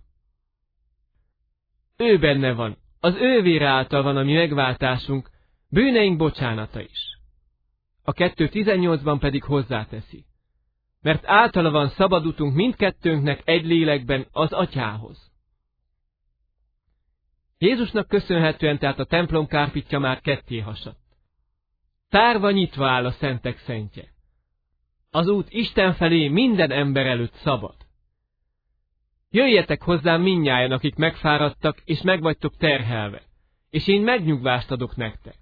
Ő benne van, az ő vére által van a mi megváltásunk, bűneink bocsánata is. A kettő tizennyolcban pedig hozzáteszi. Mert általa van szabad utunk mindkettőnknek egy lélekben az atyához. Jézusnak köszönhetően tehát a templom kárpitja már ketté hasadt. tárva nyitva áll a szentek szentje. Az út Isten felé minden ember előtt szabad. Jöjjetek hozzám mindnyájan, akik megfáradtak, és megvagytok terhelve, és én megnyugvást adok nektek.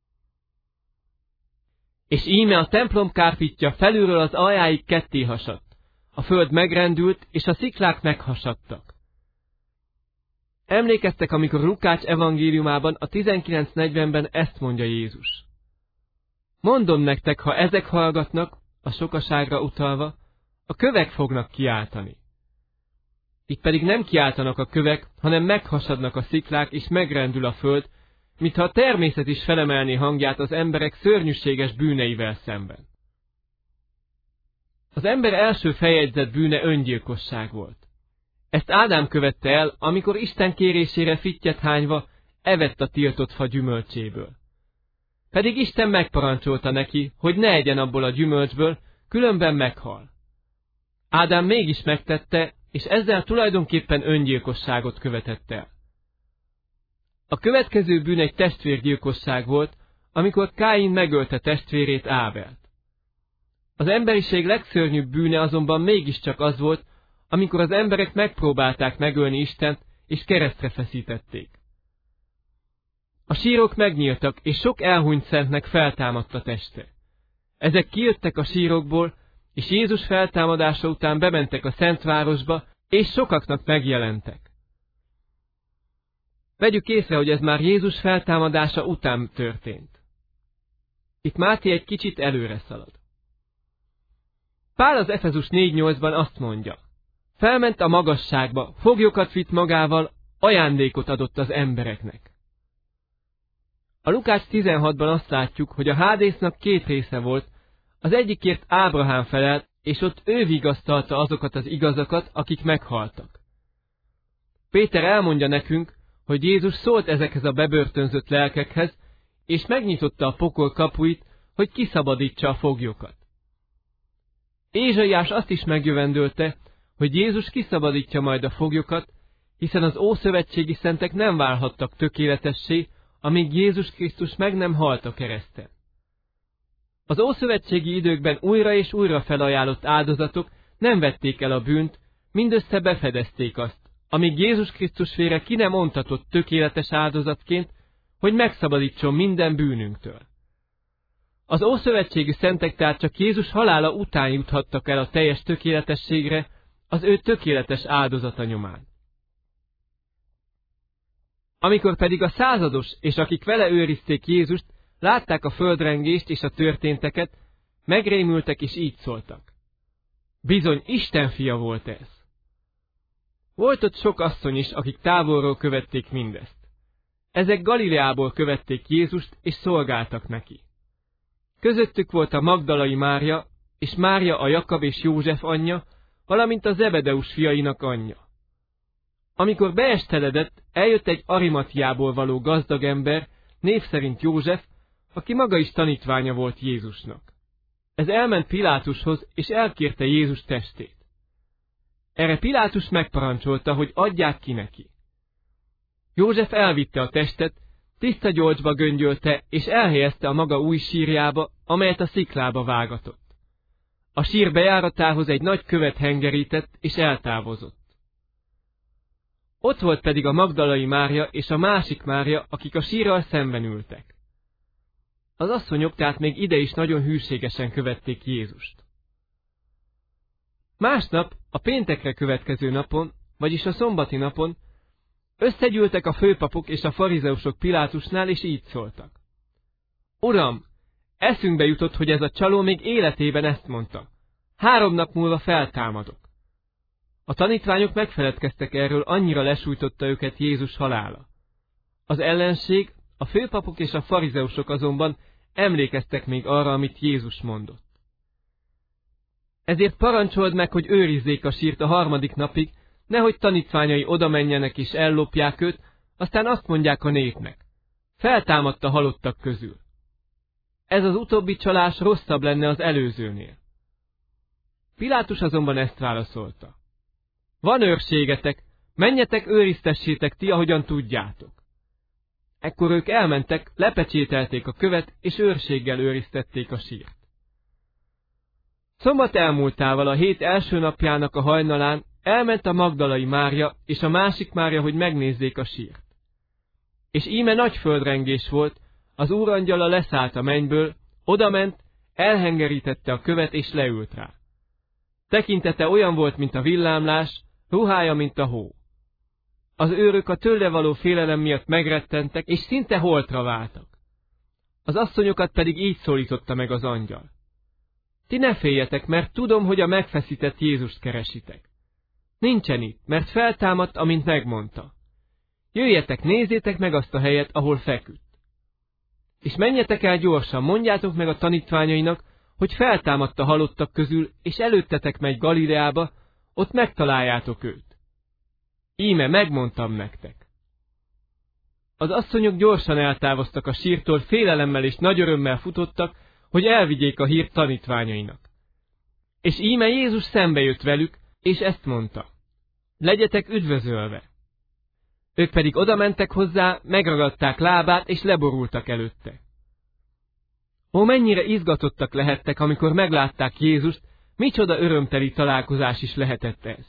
És íme a templom kárpitja felülről az aljáig ketté hasadt, a föld megrendült, és a sziklák meghasadtak. Emlékeztek, amikor Lukács evangéliumában a tizenkilenc negyvenben ezt mondja Jézus. Mondom nektek, ha ezek hallgatnak, a sokaságra utalva, a kövek fognak kiáltani. Itt pedig nem kiáltanak a kövek, hanem meghasadnak a sziklák, és megrendül a föld, mintha a természet is felemelné hangját az emberek szörnyűséges bűneivel szemben. Az ember első feljegyzett bűne öngyilkosság volt. Ezt Ádám követte el, amikor Isten kérésére fittyet hányva evett a tiltott fa gyümölcséből. Pedig Isten megparancsolta neki, hogy ne egyen abból a gyümölcsből, különben meghal. Ádám mégis megtette, és ezzel tulajdonképpen öngyilkosságot követett el. A következő bűn egy testvérgyilkosság volt, amikor Káin megölte testvérét Ábelt. Az emberiség legszörnyűbb bűne azonban mégiscsak az volt, amikor az emberek megpróbálták megölni Istent, és keresztre feszítették. A sírok megnyíltak, és sok elhunyt szentnek feltámadt a teste. Ezek kijöttek a sírokból, és Jézus feltámadása után bementek a Szentvárosba, és sokaknak megjelentek. Vegyük észre, hogy ez már Jézus feltámadása után történt. Itt Máté egy kicsit előre szalad. Pál az Efezus négy nyolcban azt mondja, felment a magasságba, foglyokat vitt magával, ajándékot adott az embereknek. A Lukács tizenhatban azt látjuk, hogy a Hádésznak két része volt, az egyikért Ábrahám felelt, és ott ő vigasztalta azokat az igazakat, akik meghaltak. Péter elmondja nekünk, hogy Jézus szólt ezekhez a bebörtönzött lelkekhez, és megnyitotta a pokol kapuit, hogy kiszabadítsa a foglyokat. Ézsaiás azt is megjövendölte, hogy Jézus kiszabadítja majd a foglyokat, hiszen az ószövetségi szentek nem válhattak tökéletessé, amíg Jézus Krisztus meg nem halt a kereszten. Az ószövetségi időkben újra és újra felajánlott áldozatok nem vették el a bűnt, mindössze befedezték azt, amíg Jézus Krisztus vére ki nem ontatott tökéletes áldozatként, hogy megszabadítson minden bűnünktől. Az ószövetségi szentek tehát csak Jézus halála után juthattak el a teljes tökéletességre, az ő tökéletes áldozata nyomán. Amikor pedig a százados és akik vele őrizték Jézust, látták a földrengést és a történteket, megrémültek és így szóltak. Bizony Isten fia volt ez. Volt ott sok asszony is, akik távolról követték mindezt. Ezek Galileából követték Jézust, és szolgáltak neki. Közöttük volt a Magdalai Mária, és Mária a Jakab és József anyja, valamint a Zebedeus fiainak anyja. Amikor beesteledett, eljött egy Arimatiából való gazdag ember, név szerint József, aki maga is tanítványa volt Jézusnak. Ez elment Pilátushoz, és elkérte Jézus testét. Erre Pilátus megparancsolta, hogy adják ki neki. József elvitte a testet, tiszta gyolcsba göngyölte, és elhelyezte a maga új sírjába, amelyet a sziklába vágatott. A sír bejáratához egy nagy követ hengerített, és eltávozott. Ott volt pedig a Magdalai Mária és a másik Mária, akik a sírral szemben ültek. Az asszonyok tehát még ide is nagyon hűségesen követték Jézust. Másnap, a péntekre következő napon, vagyis a szombati napon, összegyűltek a főpapok és a farizeusok Pilátusnál, és így szóltak. Uram, eszünkbe jutott, hogy ez a csaló még életében ezt mondta. Három nap múlva feltámadok. A tanítványok megfeledkeztek erről, annyira lesújtotta őket Jézus halála. Az ellenség, a főpapok és a farizeusok azonban emlékeztek még arra, amit Jézus mondott. Ezért parancsold meg, hogy őrizzék a sírt a harmadik napig, nehogy tanítványai oda menjenek és ellopják őt, aztán azt mondják a népnek. Feltámadt a halottak közül. Ez az utóbbi csalás rosszabb lenne az előzőnél. Pilátus azonban ezt válaszolta. Van őrségetek, menjetek, őriztessétek ti, ahogyan tudjátok. Ekkor ők elmentek, lepecsételték a követ, és őrséggel őriztették a sírt. Szombat elmúltával a hét első napjának a hajnalán elment a magdalai Mária és a másik Mária, hogy megnézzék a sírt. És íme nagy földrengés volt, az úrangyala leszállt a mennyből, odament, elhengerítette a követ és leült rá. Tekintete olyan volt, mint a villámlás, ruhája, mint a hó. Az őrök a tőle való félelem miatt megrettentek, és szinte holtra váltak. Az asszonyokat pedig így szólította meg az angyal. Ti ne féljetek, mert tudom, hogy a megfeszített Jézust keresitek. Nincsen itt, mert feltámadt, amint megmondta. Jöjjetek, nézzétek meg azt a helyet, ahol feküdt. És menjetek el gyorsan, mondjátok meg a tanítványainak, hogy feltámadt a halottak közül, és előttetek megy Galileába, ott megtaláljátok őt. Íme, megmondtam nektek. Az asszonyok gyorsan eltávoztak a sírtól, félelemmel és nagy örömmel futottak, hogy elvigyék a hírt tanítványainak. És íme Jézus szembe jött velük, és ezt mondta: legyetek üdvözölve. Ők pedig odamentek hozzá, megragadták lábát, és leborultak előtte. Ó, mennyire izgatottak lehettek, amikor meglátták Jézust, micsoda örömteli találkozás is lehetett ez.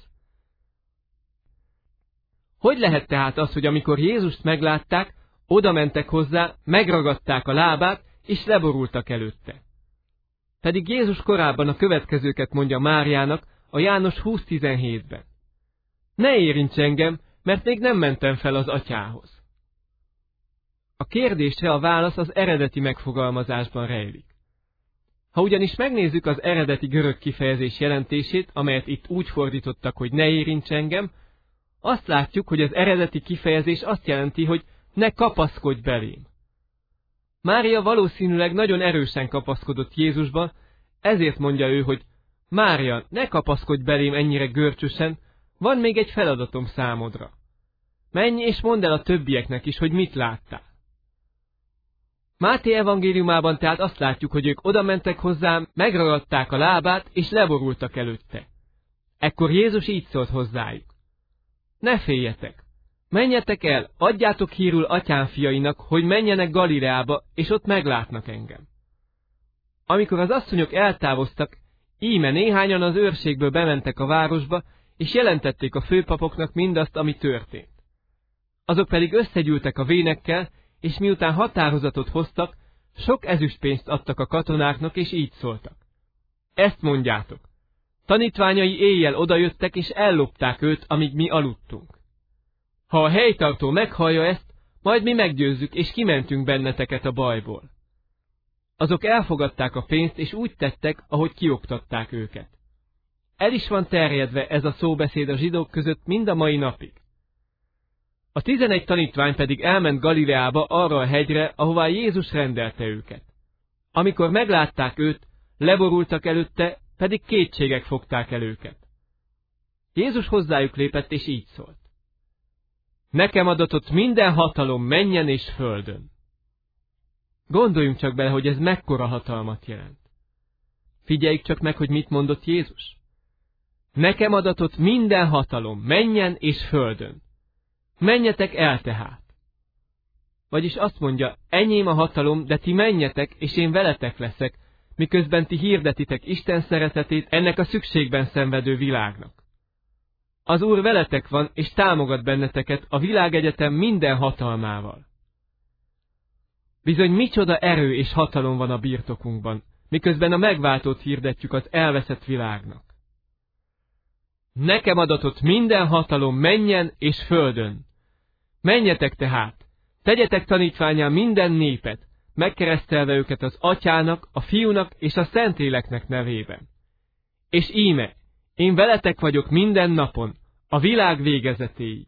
Hogy lehet tehát az, hogy amikor Jézust meglátták, odamentek hozzá, megragadták a lábát, és leborultak előtte? Pedig Jézus korábban a következőket mondja Máriának a János húsz tizenhétben. Ne érints engem, mert még nem mentem fel az atyához. A kérdésre a válasz az eredeti megfogalmazásban rejlik. Ha ugyanis megnézzük az eredeti görög kifejezés jelentését, amelyet itt úgy fordítottak, hogy ne érints engem, azt látjuk, hogy az eredeti kifejezés azt jelenti, hogy ne kapaszkodj belém. Mária valószínűleg nagyon erősen kapaszkodott Jézusba, ezért mondja ő, hogy Mária, ne kapaszkodj belém ennyire görcsösen, van még egy feladatom számodra. Menj és mondd el a többieknek is, hogy mit láttál. Máté evangéliumában tehát azt látjuk, hogy ők odamentek hozzám, megragadták a lábát, és leborultak előtte. Ekkor Jézus így szólt hozzájuk: ne féljetek! Menjetek el, adjátok hírül atyám fiainak, hogy menjenek Galileába, és ott meglátnak engem. Amikor az asszonyok eltávoztak, íme néhányan az őrségből bementek a városba, és jelentették a főpapoknak mindazt, ami történt. Azok pedig összegyűltek a vénekkel, és miután határozatot hoztak, sok ezüstpénzt adtak a katonáknak, és így szóltak: ezt mondjátok, tanítványai éjjel odajöttek, és ellopták őt, amíg mi aludtunk. Ha a helytartó meghallja ezt, majd mi meggyőzzük, és kimentünk benneteket a bajból. Azok elfogadták a pénzt, és úgy tettek, ahogy kioktatták őket. El is van terjedve ez a szóbeszéd a zsidók között mind a mai napig. A tizenegy tanítvány pedig elment Galileába, arra a hegyre, ahová Jézus rendelte őket. Amikor meglátták őt, leborultak előtte, pedig kétségek fogták el őket. Jézus hozzájuk lépett, és így szólt: nekem adatott minden hatalom mennyen és földön. Gondoljunk csak bele, hogy ez mekkora hatalmat jelent. Figyeljük csak meg, hogy mit mondott Jézus. Nekem adatott minden hatalom mennyen és földön. Menjetek el tehát. Vagyis azt mondja, enyém a hatalom, de ti menjetek, és én veletek leszek, miközben ti hirdetitek Isten szeretetét ennek a szükségben szenvedő világnak. Az Úr veletek van, és támogat benneteket a világegyetem minden hatalmával. Bizony micsoda erő és hatalom van a birtokunkban, miközben a megváltót hirdetjük az elveszett világnak. Nekem adatott minden hatalom mennyen és földön. Menjetek tehát, tegyetek tanítvánnyá minden népet, megkeresztelve őket az Atyának, a Fiúnak és a Szentléleknek nevében. És íme, én veletek vagyok minden napon, a világ végezetéig.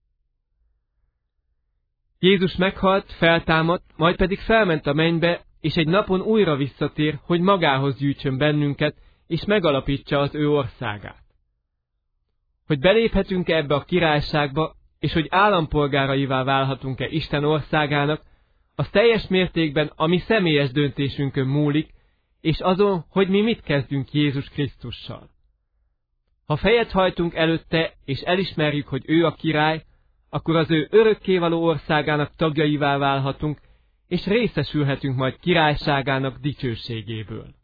Jézus meghalt, feltámadt, majd pedig felment a mennybe, és egy napon újra visszatér, hogy magához gyűjtsön bennünket, és megalapítsa az ő országát. Hogy beléphetünk-e ebbe a királyságba, és hogy állampolgáraivá válhatunk-e Isten országának, az teljes mértékben a mi személyes döntésünkön múlik, és azon, hogy mi mit kezdünk Jézus Krisztussal. Ha fejet hajtunk előtte, és elismerjük, hogy ő a király, akkor az ő örökkévaló országának tagjaivá válhatunk, és részesülhetünk majd királyságának dicsőségéből.